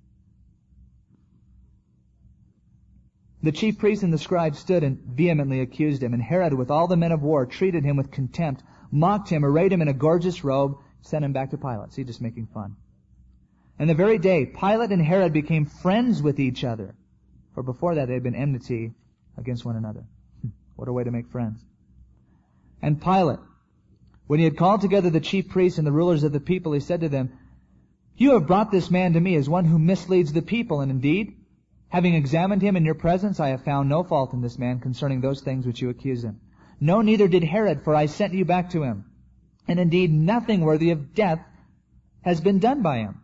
The chief priests and the scribes stood and vehemently accused him, and Herod, with all the men of war, treated him with contempt, mocked him, arrayed him in a gorgeous robe, sent him back to Pilate. See, just making fun. And the very day, Pilate and Herod became friends with each other. For before that, they had been enmity against one another. What a way to make friends. And Pilate, when he had called together the chief priests and the rulers of the people, he said to them, you have brought this man to me as one who misleads the people, and indeed, having examined him in your presence, I have found no fault in this man concerning those things which you accuse him. No, neither did Herod, for I sent you back to him. And indeed, nothing worthy of death has been done by him.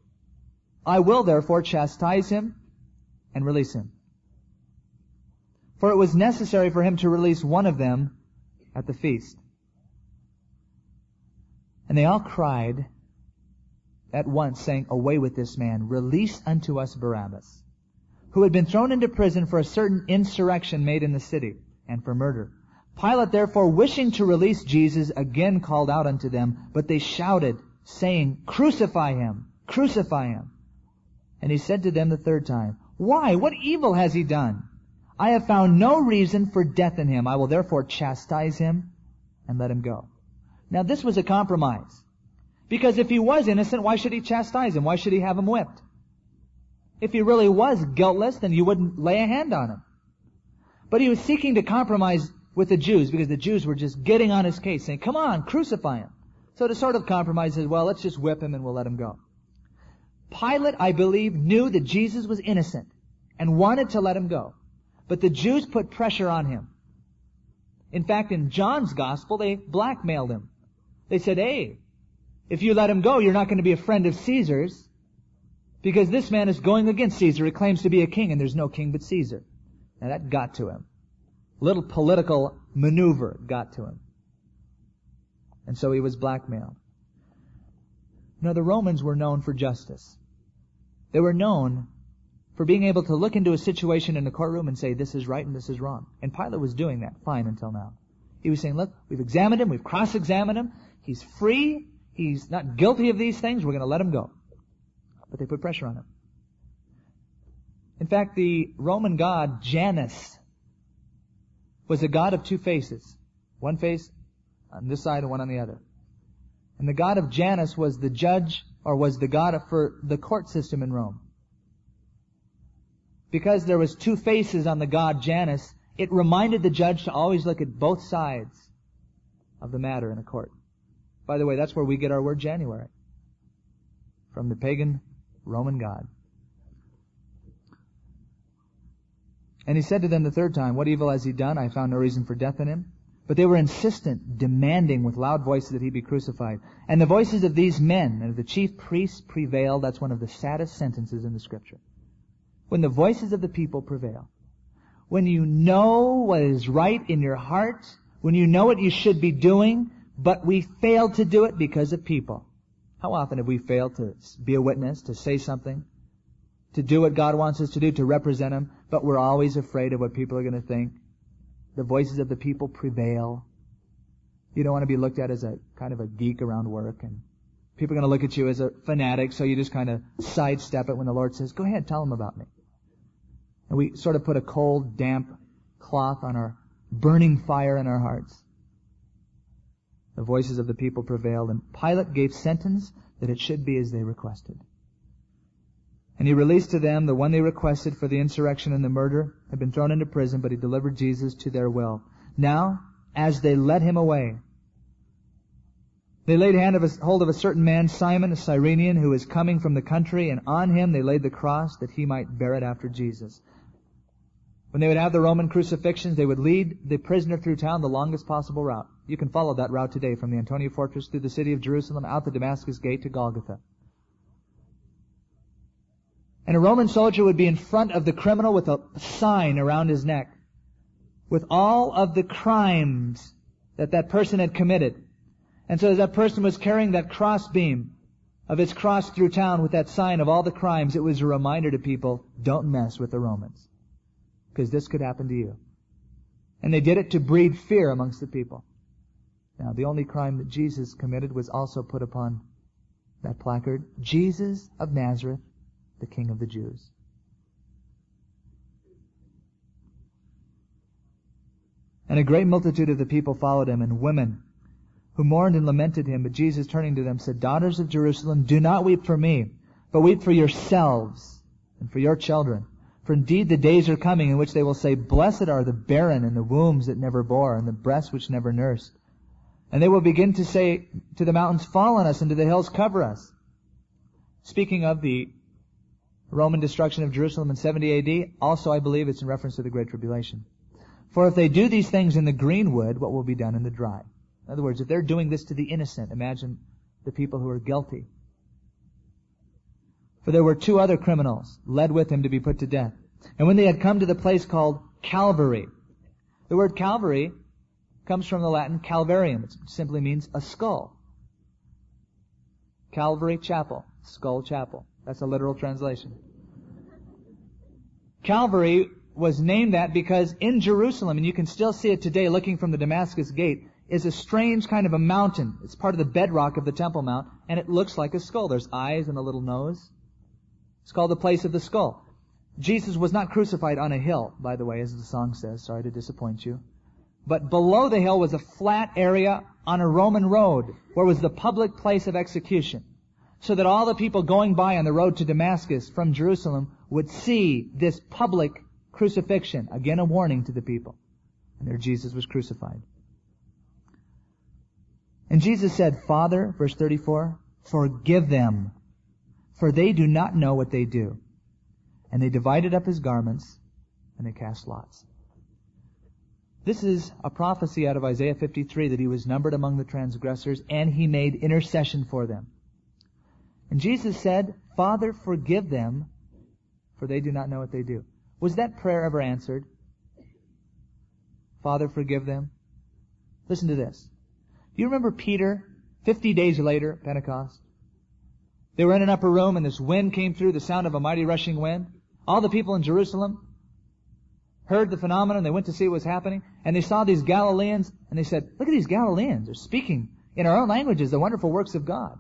I will therefore chastise him and release him. for it was necessary for him to release one of them at the feast. And they all cried at once, saying, Away with this man, release unto us Barabbas, who had been thrown into prison for a certain insurrection made in the city, and for murder. Pilate therefore, wishing to release Jesus, again called out unto them, but they shouted, saying, Crucify him! Crucify him! And he said to them the third time, Why? What evil has he done? I have found no reason for death in him. I will therefore chastise him and let him go. Now this was a compromise. Because if he was innocent, why should he chastise him? Why should he have him whipped? If he really was guiltless, then you wouldn't lay a hand on him. But he was seeking to compromise with the Jews, because the Jews were just getting on his case, saying, Come on, crucify him. So to sort of compromise, says, well, let's just whip him and we'll let him go. Pilate, I believe, knew that Jesus was innocent and wanted to let him go. But the Jews put pressure on him. In fact, in John's gospel, they blackmailed him. They said, hey, if you let him go, you're not going to be a friend of Caesar's, because this man is going against Caesar. He claims to be a king, and there's no king but Caesar. Now that got to him. Little political maneuver got to him. And so he was blackmailed. Now the Romans were known for justice. They were known for being able to look into a situation in the courtroom and say, this is right and this is wrong. And Pilate was doing that fine until now. He was saying, look, we've examined him, we've cross-examined him, he's free, he's not guilty of these things, we're going to let him go. But they put pressure on him. In fact, the Roman god Janus was a god of two faces. One face on this side and one on the other. And the god of Janus was the judge, or was the god for the court system in Rome. Because there was two faces on the god Janus, it reminded the judge to always look at both sides of the matter in a court. By the way, that's where we get our word January. From the pagan Roman god. And he said to them the third time, What evil has he done? I found no reason for death in him. But they were insistent, demanding with loud voices that he be crucified. And the voices of these men and of the chief priests prevailed. That's one of the saddest sentences in the Scripture. When the voices of the people prevail. When you know what is right in your heart. When you know what you should be doing, but we fail to do it because of people. How often have we failed to be a witness, to say something, to do what God wants us to do, to represent Him, but we're always afraid of what people are going to think? The voices of the people prevail. You don't want to be looked at as a kind of a geek around work, and people are going to look at you as a fanatic, so you just kind of sidestep it when the Lord says, go ahead, tell them about me. And we sort of put a cold, damp cloth on our burning fire in our hearts. The voices of the people prevailed, and Pilate gave sentence that it should be as they requested. And he released to them the one they requested for the insurrection and the murder, had been thrown into prison, but he delivered Jesus to their will. Now, as they led him away, they laid hand of a, hold of a certain man, Simon, a Cyrenian, who was coming from the country, and on him they laid the cross that he might bear it after Jesus. When they would have the Roman crucifixions, they would lead the prisoner through town the longest possible route. You can follow that route today from the Antonia Fortress through the city of Jerusalem, out the Damascus Gate to Golgotha. And a Roman soldier would be in front of the criminal with a sign around his neck with all of the crimes that that person had committed. And so as that person was carrying that crossbeam of his cross through town with that sign of all the crimes, it was a reminder to people, don't mess with the Romans, because this could happen to you. And they did it to breed fear amongst the people. Now, the only crime that Jesus committed was also put upon that placard, Jesus of Nazareth, the King of the Jews. And a great multitude of the people followed him, and women who mourned and lamented him. But Jesus, turning to them, said, Daughters of Jerusalem, do not weep for me, but weep for yourselves and for your children. For indeed the days are coming in which they will say, Blessed are the barren and the wombs that never bore, and the breasts which never nursed. And they will begin to say to the mountains, Fall on us, and to the hills cover us. Speaking of the Roman destruction of Jerusalem in seventy A D, also I believe it's in reference to the Great Tribulation. For if they do these things in the green wood, what will be done in the dry? In other words, if they're doing this to the innocent, imagine the people who are guilty. For there were two other criminals led with him to be put to death. And when they had come to the place called Calvary. The word Calvary comes from the Latin calvarium. It simply means a skull. Calvary Chapel, Skull Chapel. That's a literal translation. Calvary was named that because in Jerusalem, and you can still see it today looking from the Damascus Gate, is a strange kind of a mountain. It's part of the bedrock of the Temple Mount, and it looks like a skull. There's eyes and a little nose. It's called the place of the skull. Jesus was not crucified on a hill, by the way, as the song says. Sorry to disappoint you. But below the hill was a flat area on a Roman road where was the public place of execution, so that all the people going by on the road to Damascus from Jerusalem would see this public crucifixion. Again, a warning to the people. And there Jesus was crucified. And Jesus said, Father, verse thirty-four, forgive them, for they do not know what they do. And they divided up his garments, and they cast lots. This is a prophecy out of Isaiah fifty-three, that he was numbered among the transgressors, and he made intercession for them. And Jesus said, Father, forgive them, for they do not know what they do. Was that prayer ever answered? Father, forgive them. Listen to this. Do you remember Peter, fifty days later, Pentecost? They were in an upper room, and this wind came through, the sound of a mighty rushing wind. All the people in Jerusalem heard the phenomenon. They went to see what was happening, and they saw these Galileans, and they said, look at these Galileans. They're speaking in our own languages the wonderful works of God.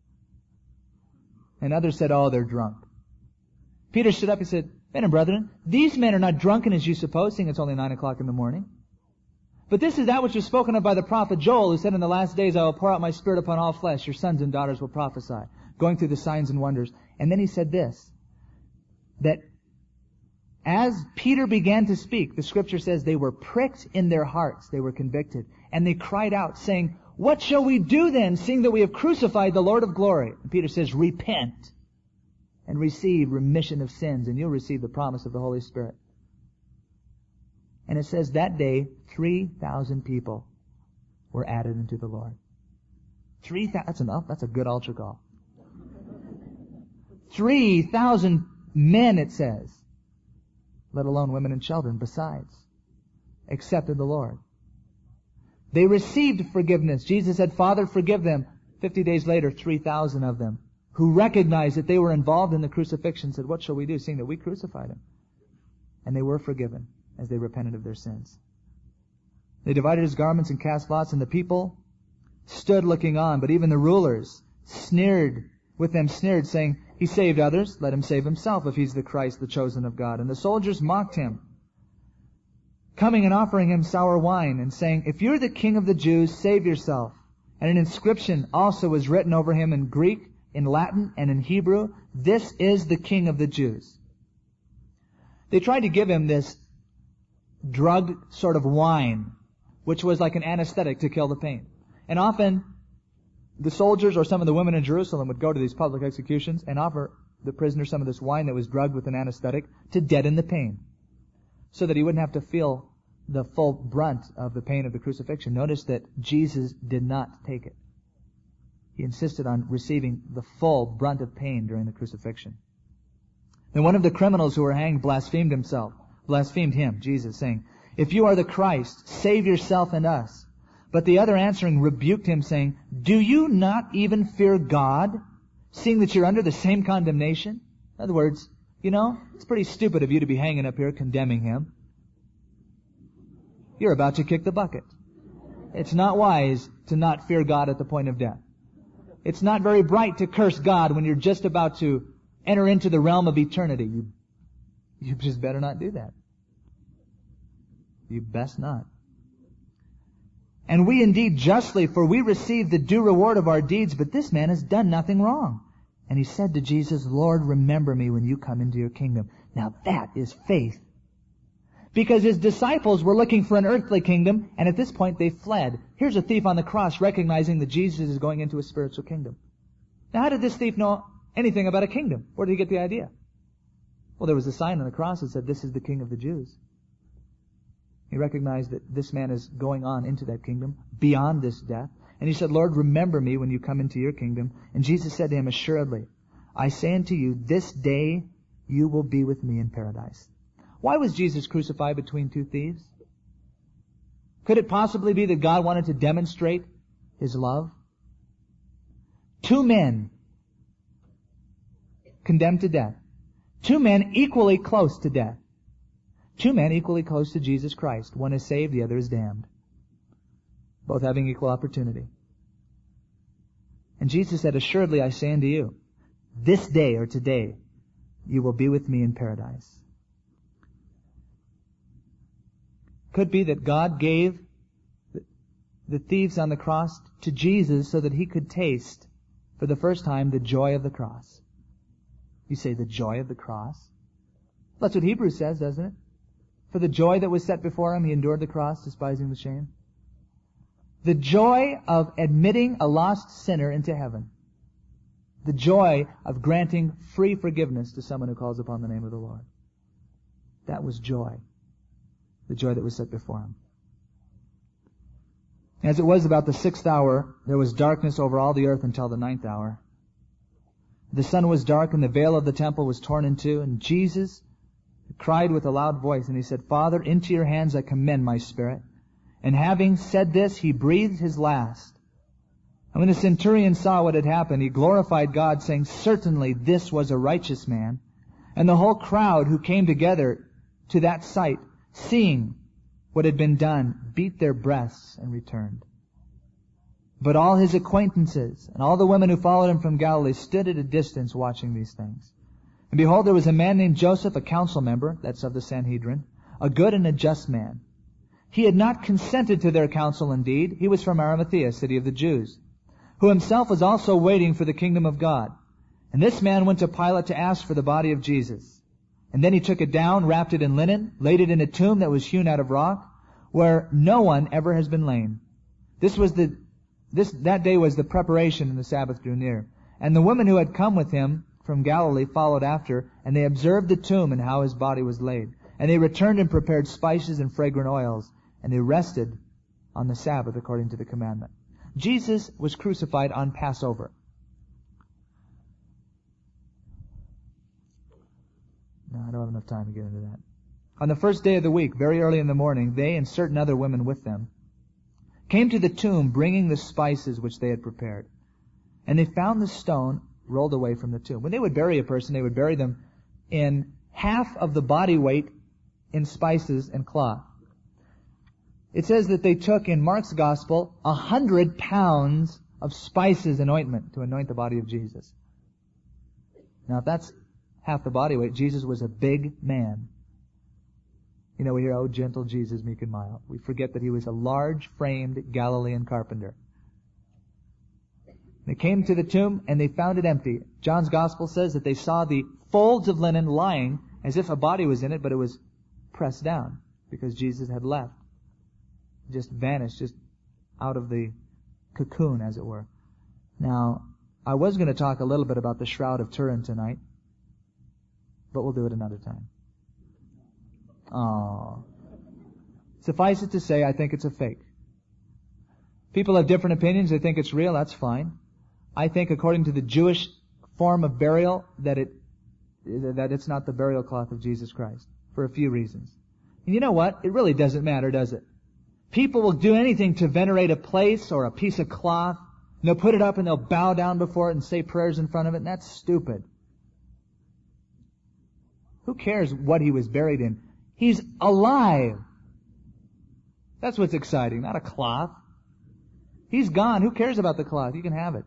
And others said, oh, they're drunk. Peter stood up and said, men and brethren, these men are not drunken as you suppose, seeing it's only nine o'clock in the morning. But this is that which was spoken of by the prophet Joel, who said, in the last days I will pour out my Spirit upon all flesh. Your sons and daughters will prophesy, going through the signs and wonders. And then he said this, that as Peter began to speak, the Scripture says they were pricked in their hearts. They were convicted. And they cried out, saying, what shall we do then, seeing that we have crucified the Lord of glory? And Peter says, repent and receive remission of sins, and you'll receive the promise of the Holy Spirit. And it says that day, three thousand people were added into the Lord. three thousand, that's enough. That's a good altar call. three thousand men, it says, let alone women and children besides, accepted the Lord. They received forgiveness. Jesus said, Father, forgive them. Fifty days later, three thousand of them, who recognized that they were involved in the crucifixion, said, what shall we do, seeing that we crucified him? And they were forgiven as they repented of their sins. They divided his garments and cast lots, and the people stood looking on, but even the rulers sneered with them, sneered, saying, he saved others, let him save himself if he's the Christ, the chosen of God. And the soldiers mocked him, coming and offering him sour wine, and saying, if you're the king of the Jews, save yourself. And an inscription also was written over him in Greek, in Latin, and in Hebrew, this is the king of the Jews. They tried to give him this drugged sort of wine, which was like an anesthetic to kill the pain. And often, the soldiers or some of the women in Jerusalem would go to these public executions and offer the prisoner some of this wine that was drugged with an anesthetic to deaden the pain, so that he wouldn't have to feel the full brunt of the pain of the crucifixion. Notice that Jesus did not take it. He insisted on receiving the full brunt of pain during the crucifixion. Then one of the criminals who were hanged blasphemed himself, blasphemed him, Jesus, saying, if you are the Christ, save yourself and us. But the other answering rebuked him, saying, do you not even fear God, seeing that you're under the same condemnation? In other words, you know, it's pretty stupid of you to be hanging up here condemning him. You're about to kick the bucket. It's not wise to not fear God at the point of death. It's not very bright to curse God when you're just about to enter into the realm of eternity. You, you just better not do that. You best not. And we indeed justly, for we receive the due reward of our deeds, but this man has done nothing wrong. And he said to Jesus, Lord, remember me when you come into your kingdom. Now that is faith. Because his disciples were looking for an earthly kingdom, and at this point they fled. Here's a thief on the cross recognizing that Jesus is going into a spiritual kingdom. Now how did this thief know anything about a kingdom? Where did he get the idea? Well, there was a sign on the cross that said, this is the King of the Jews. He recognized that this man is going on into that kingdom, beyond this death. And he said, Lord, remember me when you come into your kingdom. And Jesus said to him, assuredly, I say unto you, this day you will be with me in paradise. Why was Jesus crucified between two thieves? Could it possibly be that God wanted to demonstrate His love? Two men condemned to death. Two men equally close to death. Two men equally close to Jesus Christ. One is saved, the other is damned. Both having equal opportunity. And Jesus said, assuredly I say unto you, this day or today you will be with me in paradise. Could be that God gave the thieves on the cross to Jesus so that He could taste for the first time the joy of the cross. You say, the joy of the cross? That's what Hebrews says, doesn't it? For the joy that was set before Him, He endured the cross, despising the shame. The joy of admitting a lost sinner into heaven. The joy of granting free forgiveness to someone who calls upon the name of the Lord. That was joy. The joy that was set before Him. As it was about the sixth hour, there was darkness over all the earth until the ninth hour. The sun was dark and the veil of the temple was torn in two, and Jesus cried with a loud voice, and He said, Father, into your hands I commend my spirit. And having said this, He breathed His last. And when the centurion saw what had happened, he glorified God, saying, certainly this was a righteous man. And the whole crowd who came together to that sight, seeing what had been done, beat their breasts and returned. But all His acquaintances and all the women who followed Him from Galilee stood at a distance watching these things. And behold, there was a man named Joseph, a council member, that's of the Sanhedrin, a good and a just man. He had not consented to their counsel indeed. He was from Arimathea, city of the Jews, who himself was also waiting for the kingdom of God. And this man went to Pilate to ask for the body of Jesus. And then he took it down, wrapped it in linen, laid it in a tomb that was hewn out of rock, where no one ever has been laid. This was the This, that day was the preparation, and the Sabbath drew near. And the women who had come with him from Galilee followed after, and they observed the tomb and how His body was laid. And they returned and prepared spices and fragrant oils, and they rested on the Sabbath according to the commandment. Jesus was crucified on Passover. No, I don't have enough time to get into that. On the first day of the week, very early in the morning, they and certain other women with them came to the tomb bringing the spices which they had prepared. And they found the stone rolled away from the tomb. When they would bury a person, they would bury them in half of the body weight in spices and cloth. It says that they took, in Mark's Gospel, a hundred pounds of spices and ointment to anoint the body of Jesus. Now, if that's half the body weight, Jesus was a big man. You know, we hear, oh, gentle Jesus, meek and mild. We forget that He was a large-framed Galilean carpenter. They came to the tomb and they found it empty. John's Gospel says that they saw the folds of linen lying as if a body was in it, but it was pressed down because Jesus had left. Just vanished, just out of the cocoon, as it were. Now, I was going to talk a little bit about the Shroud of Turin tonight, but we'll do it another time. Oh. Suffice it to say, I think it's a fake. People have different opinions. They think it's real. That's fine. I think, according to the Jewish form of burial, that it that it's not the burial cloth of Jesus Christ, for a few reasons. And you know what? It really doesn't matter, does it? People will do anything to venerate a place or a piece of cloth, and they'll put it up and they'll bow down before it and say prayers in front of it, and that's stupid. Who cares what he was buried in? He's alive. That's what's exciting, not a cloth. He's gone. Who cares about the cloth? You can have it.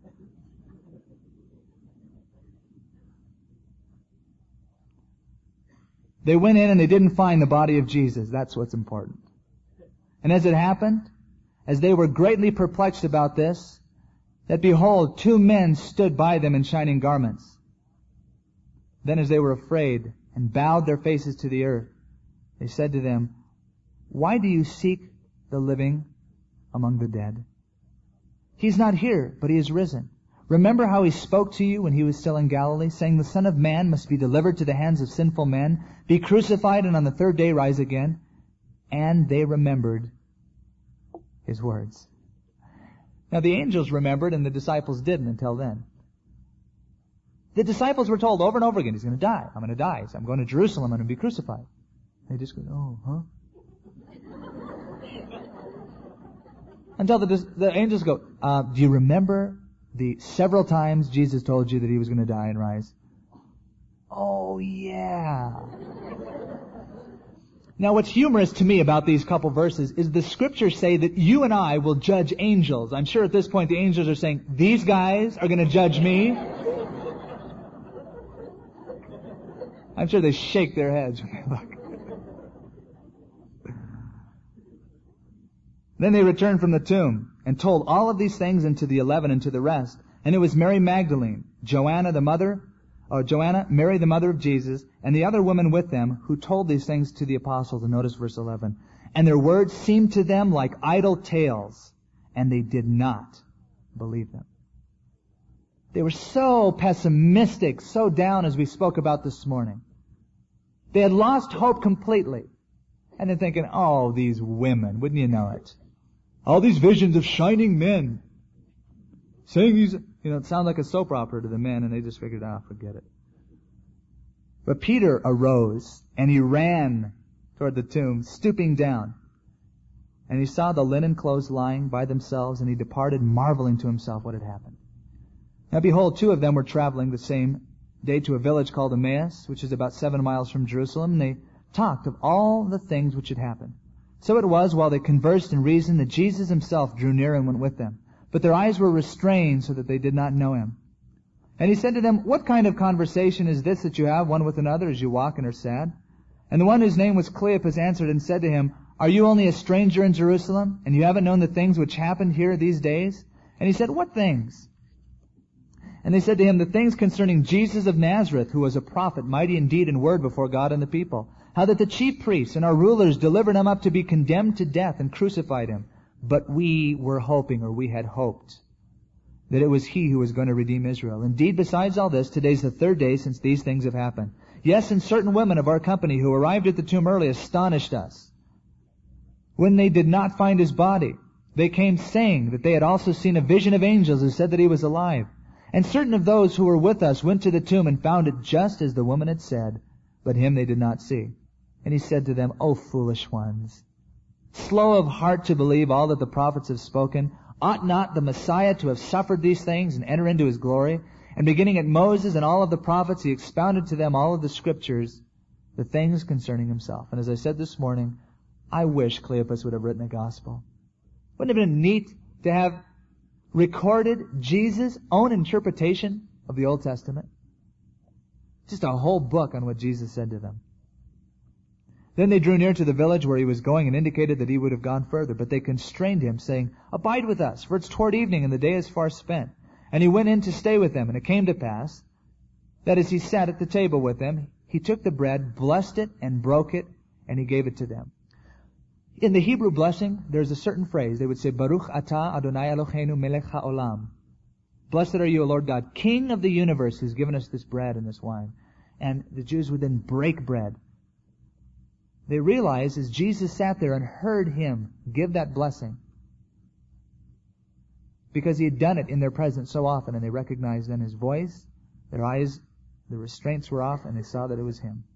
They went in and they didn't find the body of Jesus. That's what's important. And as it happened, as they were greatly perplexed about this, that behold, two men stood by them in shining garments. Then as they were afraid and bowed their faces to the earth, they said to them, why do you seek the living among the dead? He's not here, but He is risen. Remember how He spoke to you when He was still in Galilee, saying the Son of Man must be delivered to the hands of sinful men, be crucified, and on the third day rise again. And they remembered His words. Now the angels remembered and the disciples didn't until then. The disciples were told over and over again, He's going to die. I'm going to die. So I'm going to Jerusalem. I'm going to be crucified. They just go, oh, huh? Until the, the angels go, uh, do you remember the several times Jesus told you that he was going to die and rise? Oh, yeah. Now, what's humorous to me about these couple verses is the scriptures say that you and I will judge angels. I'm sure at this point the angels are saying, these guys are going to judge me. I'm sure they shake their heads when they look. Then they returned from the tomb and told all of these things unto the eleven and to the rest. And it was Mary Magdalene, Joanna the mother, or Joanna, Mary the mother of Jesus, and the other women with them who told these things to the apostles. And notice verse eleven. And their words seemed to them like idle tales, and they did not believe them. They were so pessimistic, so down as we spoke about this morning. They had lost hope completely. And they're thinking, oh, these women, wouldn't you know it? All these visions of shining men. Saying he's, you know, it sounds like a soap opera to the men, and they just figured, ah, oh, forget it. But Peter arose, and he ran toward the tomb, stooping down. And he saw the linen clothes lying by themselves, and he departed, marveling to himself what had happened. Now behold, two of them were traveling the same day to a village called Emmaus, which is about seven miles from Jerusalem, and they talked of all the things which had happened. So it was, while they conversed and reasoned, that Jesus himself drew near and went with them. But their eyes were restrained so that they did not know him. And he said to them, what kind of conversation is this that you have one with another as you walk and are sad? And the one whose name was Cleopas answered and said to him, are you only a stranger in Jerusalem, and you haven't known the things which happened here these days? And he said, what things? And they said to him, the things concerning Jesus of Nazareth, who was a prophet, mighty in deed and word before God and the people. How that the chief priests and our rulers delivered him up to be condemned to death and crucified him. But we were hoping, or we had hoped, that it was he who was going to redeem Israel. Indeed, besides all this, today's the third day since these things have happened. Yes, and certain women of our company who arrived at the tomb early astonished us. When they did not find his body, they came saying that they had also seen a vision of angels who said that he was alive. And certain of those who were with us went to the tomb and found it just as the woman had said, but him they did not see. And he said to them, O foolish ones, slow of heart to believe all that the prophets have spoken, ought not the Messiah to have suffered these things and enter into his glory? And beginning at Moses and all of the prophets, he expounded to them all of the scriptures, the things concerning himself. And as I said this morning, I wish Cleopas would have written a gospel. Wouldn't it have been neat to have recorded Jesus' own interpretation of the Old Testament? Just a whole book on what Jesus said to them. Then they drew near to the village where he was going and indicated that he would have gone further. But they constrained him, saying, abide with us, for it's toward evening and the day is far spent. And he went in to stay with them. And it came to pass that as he sat at the table with them, he took the bread, blessed it, and broke it, and he gave it to them. In the Hebrew blessing, there's a certain phrase. They would say, Baruch atah Adonai Eloheinu melech haolam. Blessed are you, O Lord God, King of the universe, who's given us this bread and this wine. And the Jews would then break bread. They realized as Jesus sat there and heard him give that blessing, because he had done it in their presence so often, and they recognized then his voice, their eyes, the restraints were off, and they saw that it was him.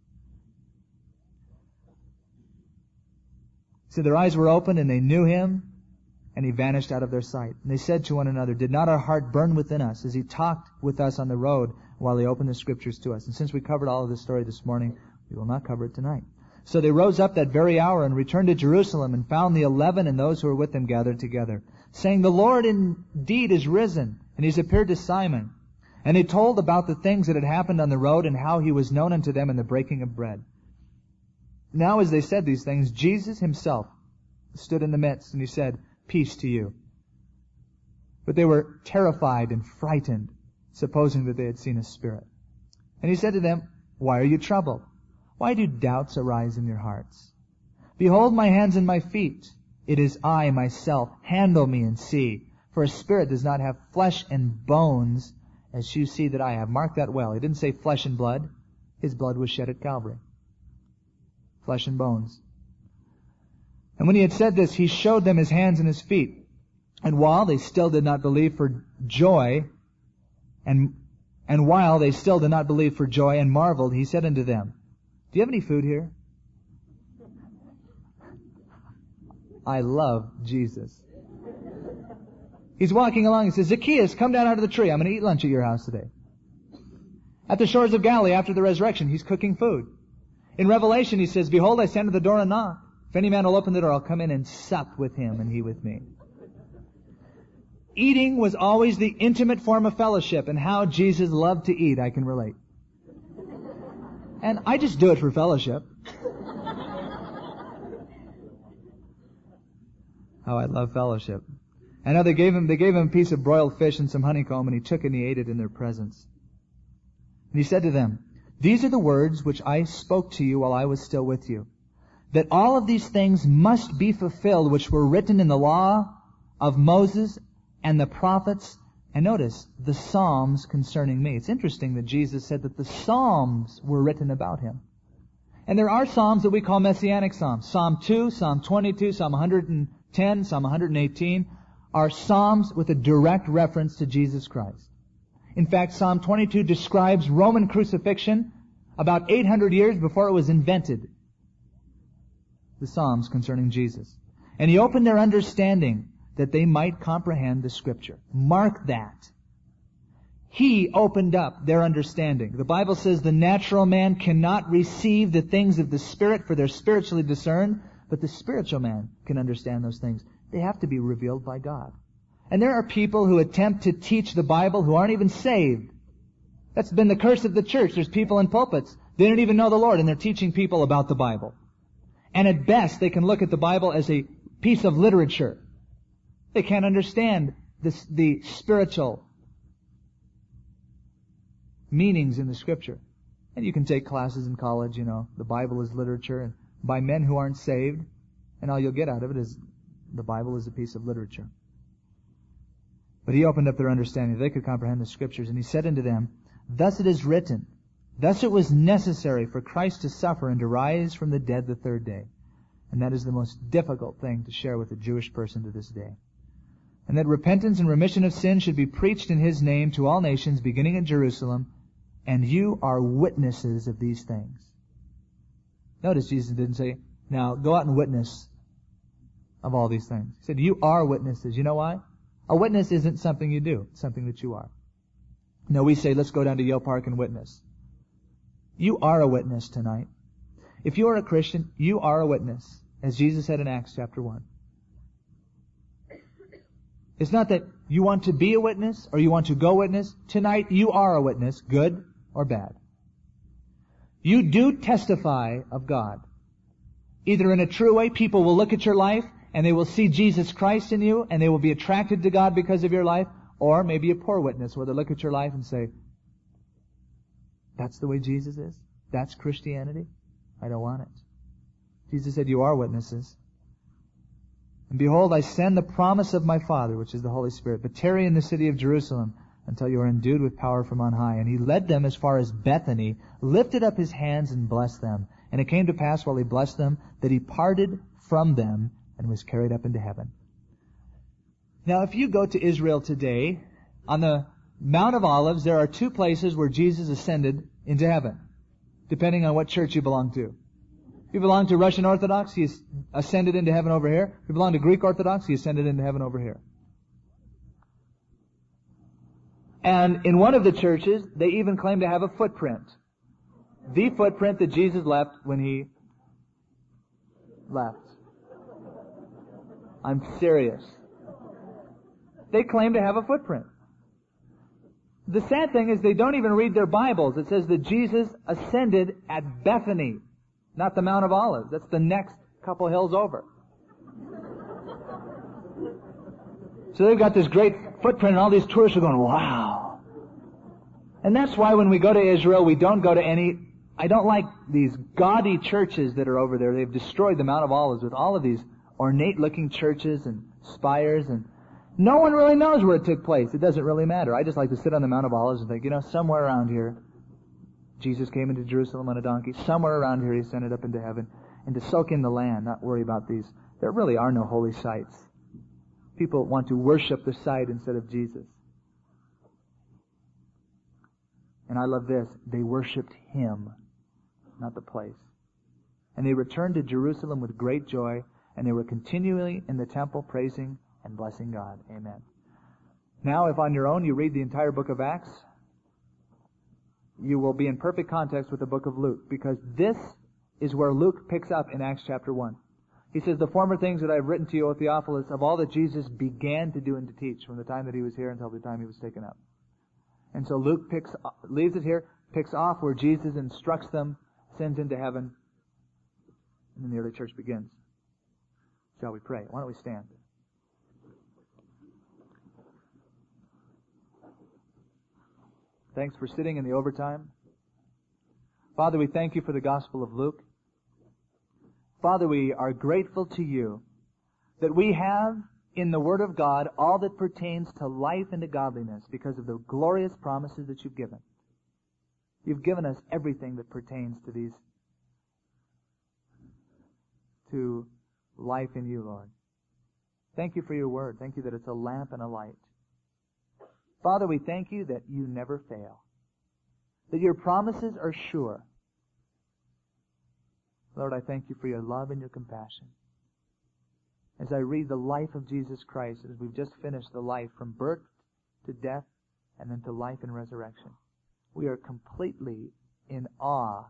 So their eyes were opened, and they knew him, and he vanished out of their sight. And they said to one another, did not our heart burn within us as he talked with us on the road while he opened the scriptures to us? And since we covered all of this story this morning, we will not cover it tonight. So they rose up that very hour and returned to Jerusalem and found the eleven and those who were with them gathered together, saying, the Lord indeed is risen, and he's appeared to Simon. And they told about the things that had happened on the road and how he was known unto them in the breaking of bread. Now as they said these things, Jesus himself stood in the midst, and he said, peace to you. But they were terrified and frightened, supposing that they had seen a spirit. And he said to them, why are you troubled? Why do doubts arise in your hearts? Behold my hands and my feet. It is I myself. Handle me and see. For a spirit does not have flesh and bones, as you see that I have. Mark that well. He didn't say flesh and blood. His blood was shed at Calvary. Flesh and bones. And when he had said this, he showed them his hands and his feet. And while they still did not believe for joy, and and while they still did not believe for joy and marveled, he said unto them, do you have any food here? I love Jesus. He's walking along and says, Zacchaeus, come down out of the tree. I'm going to eat lunch at your house today. At the shores of Galilee after the resurrection, He's cooking food. In Revelation, He says, behold, I stand at the door and knock. If any man will open the door, I'll come in and sup with him and he with me. Eating was always the intimate form of fellowship, and how Jesus loved to eat, I can relate. And I just do it for fellowship. How I love fellowship. I know they gave him, they gave him a piece of broiled fish and some honeycomb, and He took it and He ate it in their presence. And He said to them, these are the words which I spoke to you while I was still with you, that all of these things must be fulfilled which were written in the law of Moses and the prophets, and notice, the Psalms concerning me. It's interesting that Jesus said that the Psalms were written about Him. And there are Psalms that we call Messianic Psalms. Psalm two, Psalm twenty-two, Psalm one hundred ten, Psalm one hundred eighteen are Psalms with a direct reference to Jesus Christ. In fact, Psalm twenty-two describes Roman crucifixion about eight hundred years before it was invented. The Psalms concerning Jesus. And He opened their understanding that they might comprehend the Scripture. Mark that. He opened up their understanding. The Bible says the natural man cannot receive the things of the Spirit, for they're spiritually discerned, but the spiritual man can understand those things. They have to be revealed by God. And there are people who attempt to teach the Bible who aren't even saved. That's been the curse of the church. There's people in pulpits, they don't even know the Lord, and they're teaching people about the Bible. And at best, they can look at the Bible as a piece of literature. They can't understand this, the spiritual meanings in the Scripture. And you can take classes in college, you know, the Bible is literature, and by men who aren't saved, and all you'll get out of it is the Bible is a piece of literature. But He opened up their understanding. They could comprehend the Scriptures. And He said unto them, thus it is written, thus it was necessary for Christ to suffer and to rise from the dead the third day. And that is the most difficult thing to share with a Jewish person to this day. And that repentance and remission of sin should be preached in His name to all nations, beginning at Jerusalem, and you are witnesses of these things. Notice Jesus didn't say, now go out and witness of all these things. He said, you are witnesses. You know why? A witness isn't something you do. It's something that you are. No, we say, let's go down to Yale Park and witness. You are a witness tonight. If you are a Christian, you are a witness, as Jesus said in Acts chapter one. It's not that you want to be a witness or you want to go witness. Tonight, you are a witness, good or bad. You do testify of God. Either in a true way, people will look at your life and they will see Jesus Christ in you and they will be attracted to God because of your life, or maybe a poor witness where they look at your life and say, that's the way Jesus is? That's Christianity? I don't want it. Jesus said, you are witnesses. And behold, I send the promise of my Father, which is the Holy Spirit, but tarry in the city of Jerusalem until you are endued with power from on high. And He led them as far as Bethany, lifted up His hands and blessed them. And it came to pass while He blessed them that He parted from them and was carried up into heaven. Now, if you go to Israel today, on the Mount of Olives, there are two places where Jesus ascended into heaven, depending on what church you belong to. If you belong to Russian Orthodox, He ascended into heaven over here. If you belong to Greek Orthodox, He ascended into heaven over here. And in one of the churches, they even claim to have a footprint. The footprint that Jesus left when He left. I'm serious. They claim to have a footprint. The sad thing is they don't even read their Bibles. It says that Jesus ascended at Bethany, not the Mount of Olives. That's the next couple hills over. So they've got this great footprint and all these tourists are going, wow. And that's why when we go to Israel, we don't go to any, I don't like these gaudy churches that are over there. They've destroyed the Mount of Olives with all of these ornate looking churches and spires, and no one really knows where it took place. It doesn't really matter. I just like to sit on the Mount of Olives and think, you know, somewhere around here, Jesus came into Jerusalem on a donkey. Somewhere around here He ascended up into heaven. And to soak in the land, not worry about these. There really are no holy sites. People want to worship the site instead of Jesus. And I love this. They worshipped Him, not the place. And they returned to Jerusalem with great joy And they were continually in the temple praising and blessing God. Amen. Now, if on your own you read the entire book of Acts, you will be in perfect context with the book of Luke, because this is where Luke picks up in Acts chapter one. He says, the former things that I have written to you, O Theophilus, of all that Jesus began to do and to teach from the time that he was here until the time he was taken up. And so Luke picks, leaves it here, picks off where Jesus instructs them, sends into heaven, and then the early church begins. Shall we pray? Why don't we stand? Thanks for sitting in the overtime. Father, we thank you for the Gospel of Luke. Father, we are grateful to you that we have in the Word of God all that pertains to life and to godliness because of the glorious promises that you've given. You've given us everything that pertains to these, to life in you, Lord. Thank you for your Word. Thank you that it's a lamp and a light. Father, we thank you that you never fail, that your promises are sure. Lord, I thank you for your love and your compassion. As I read the life of Jesus Christ, as we've just finished the life from birth to death and then to life and resurrection, we are completely in awe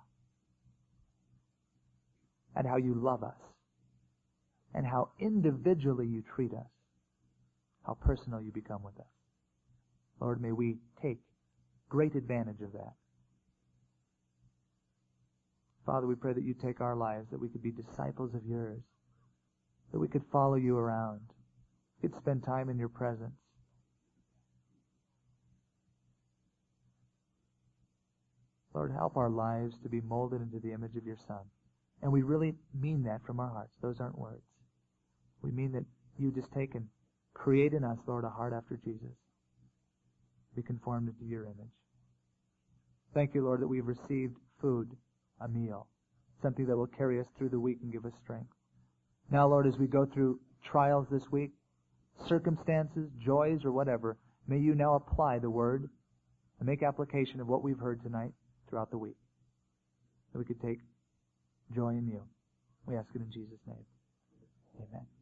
at how you love us and how individually you treat us, how personal you become with us. Lord, may we take great advantage of that. Father, we pray that you take our lives, that we could be disciples of yours, that we could follow you around, we could spend time in your presence. Lord, help our lives to be molded into the image of your Son. And we really mean that from our hearts. Those aren't words. We mean that you just take and create in us, Lord, a heart after Jesus. Be conformed into your image. Thank you, Lord, that we've received food, a meal, something that will carry us through the week and give us strength. Now, Lord, as we go through trials this week, circumstances, joys, or whatever, may you now apply the Word and make application of what we've heard tonight throughout the week, that we could take joy in you. We ask it in Jesus' name. Amen.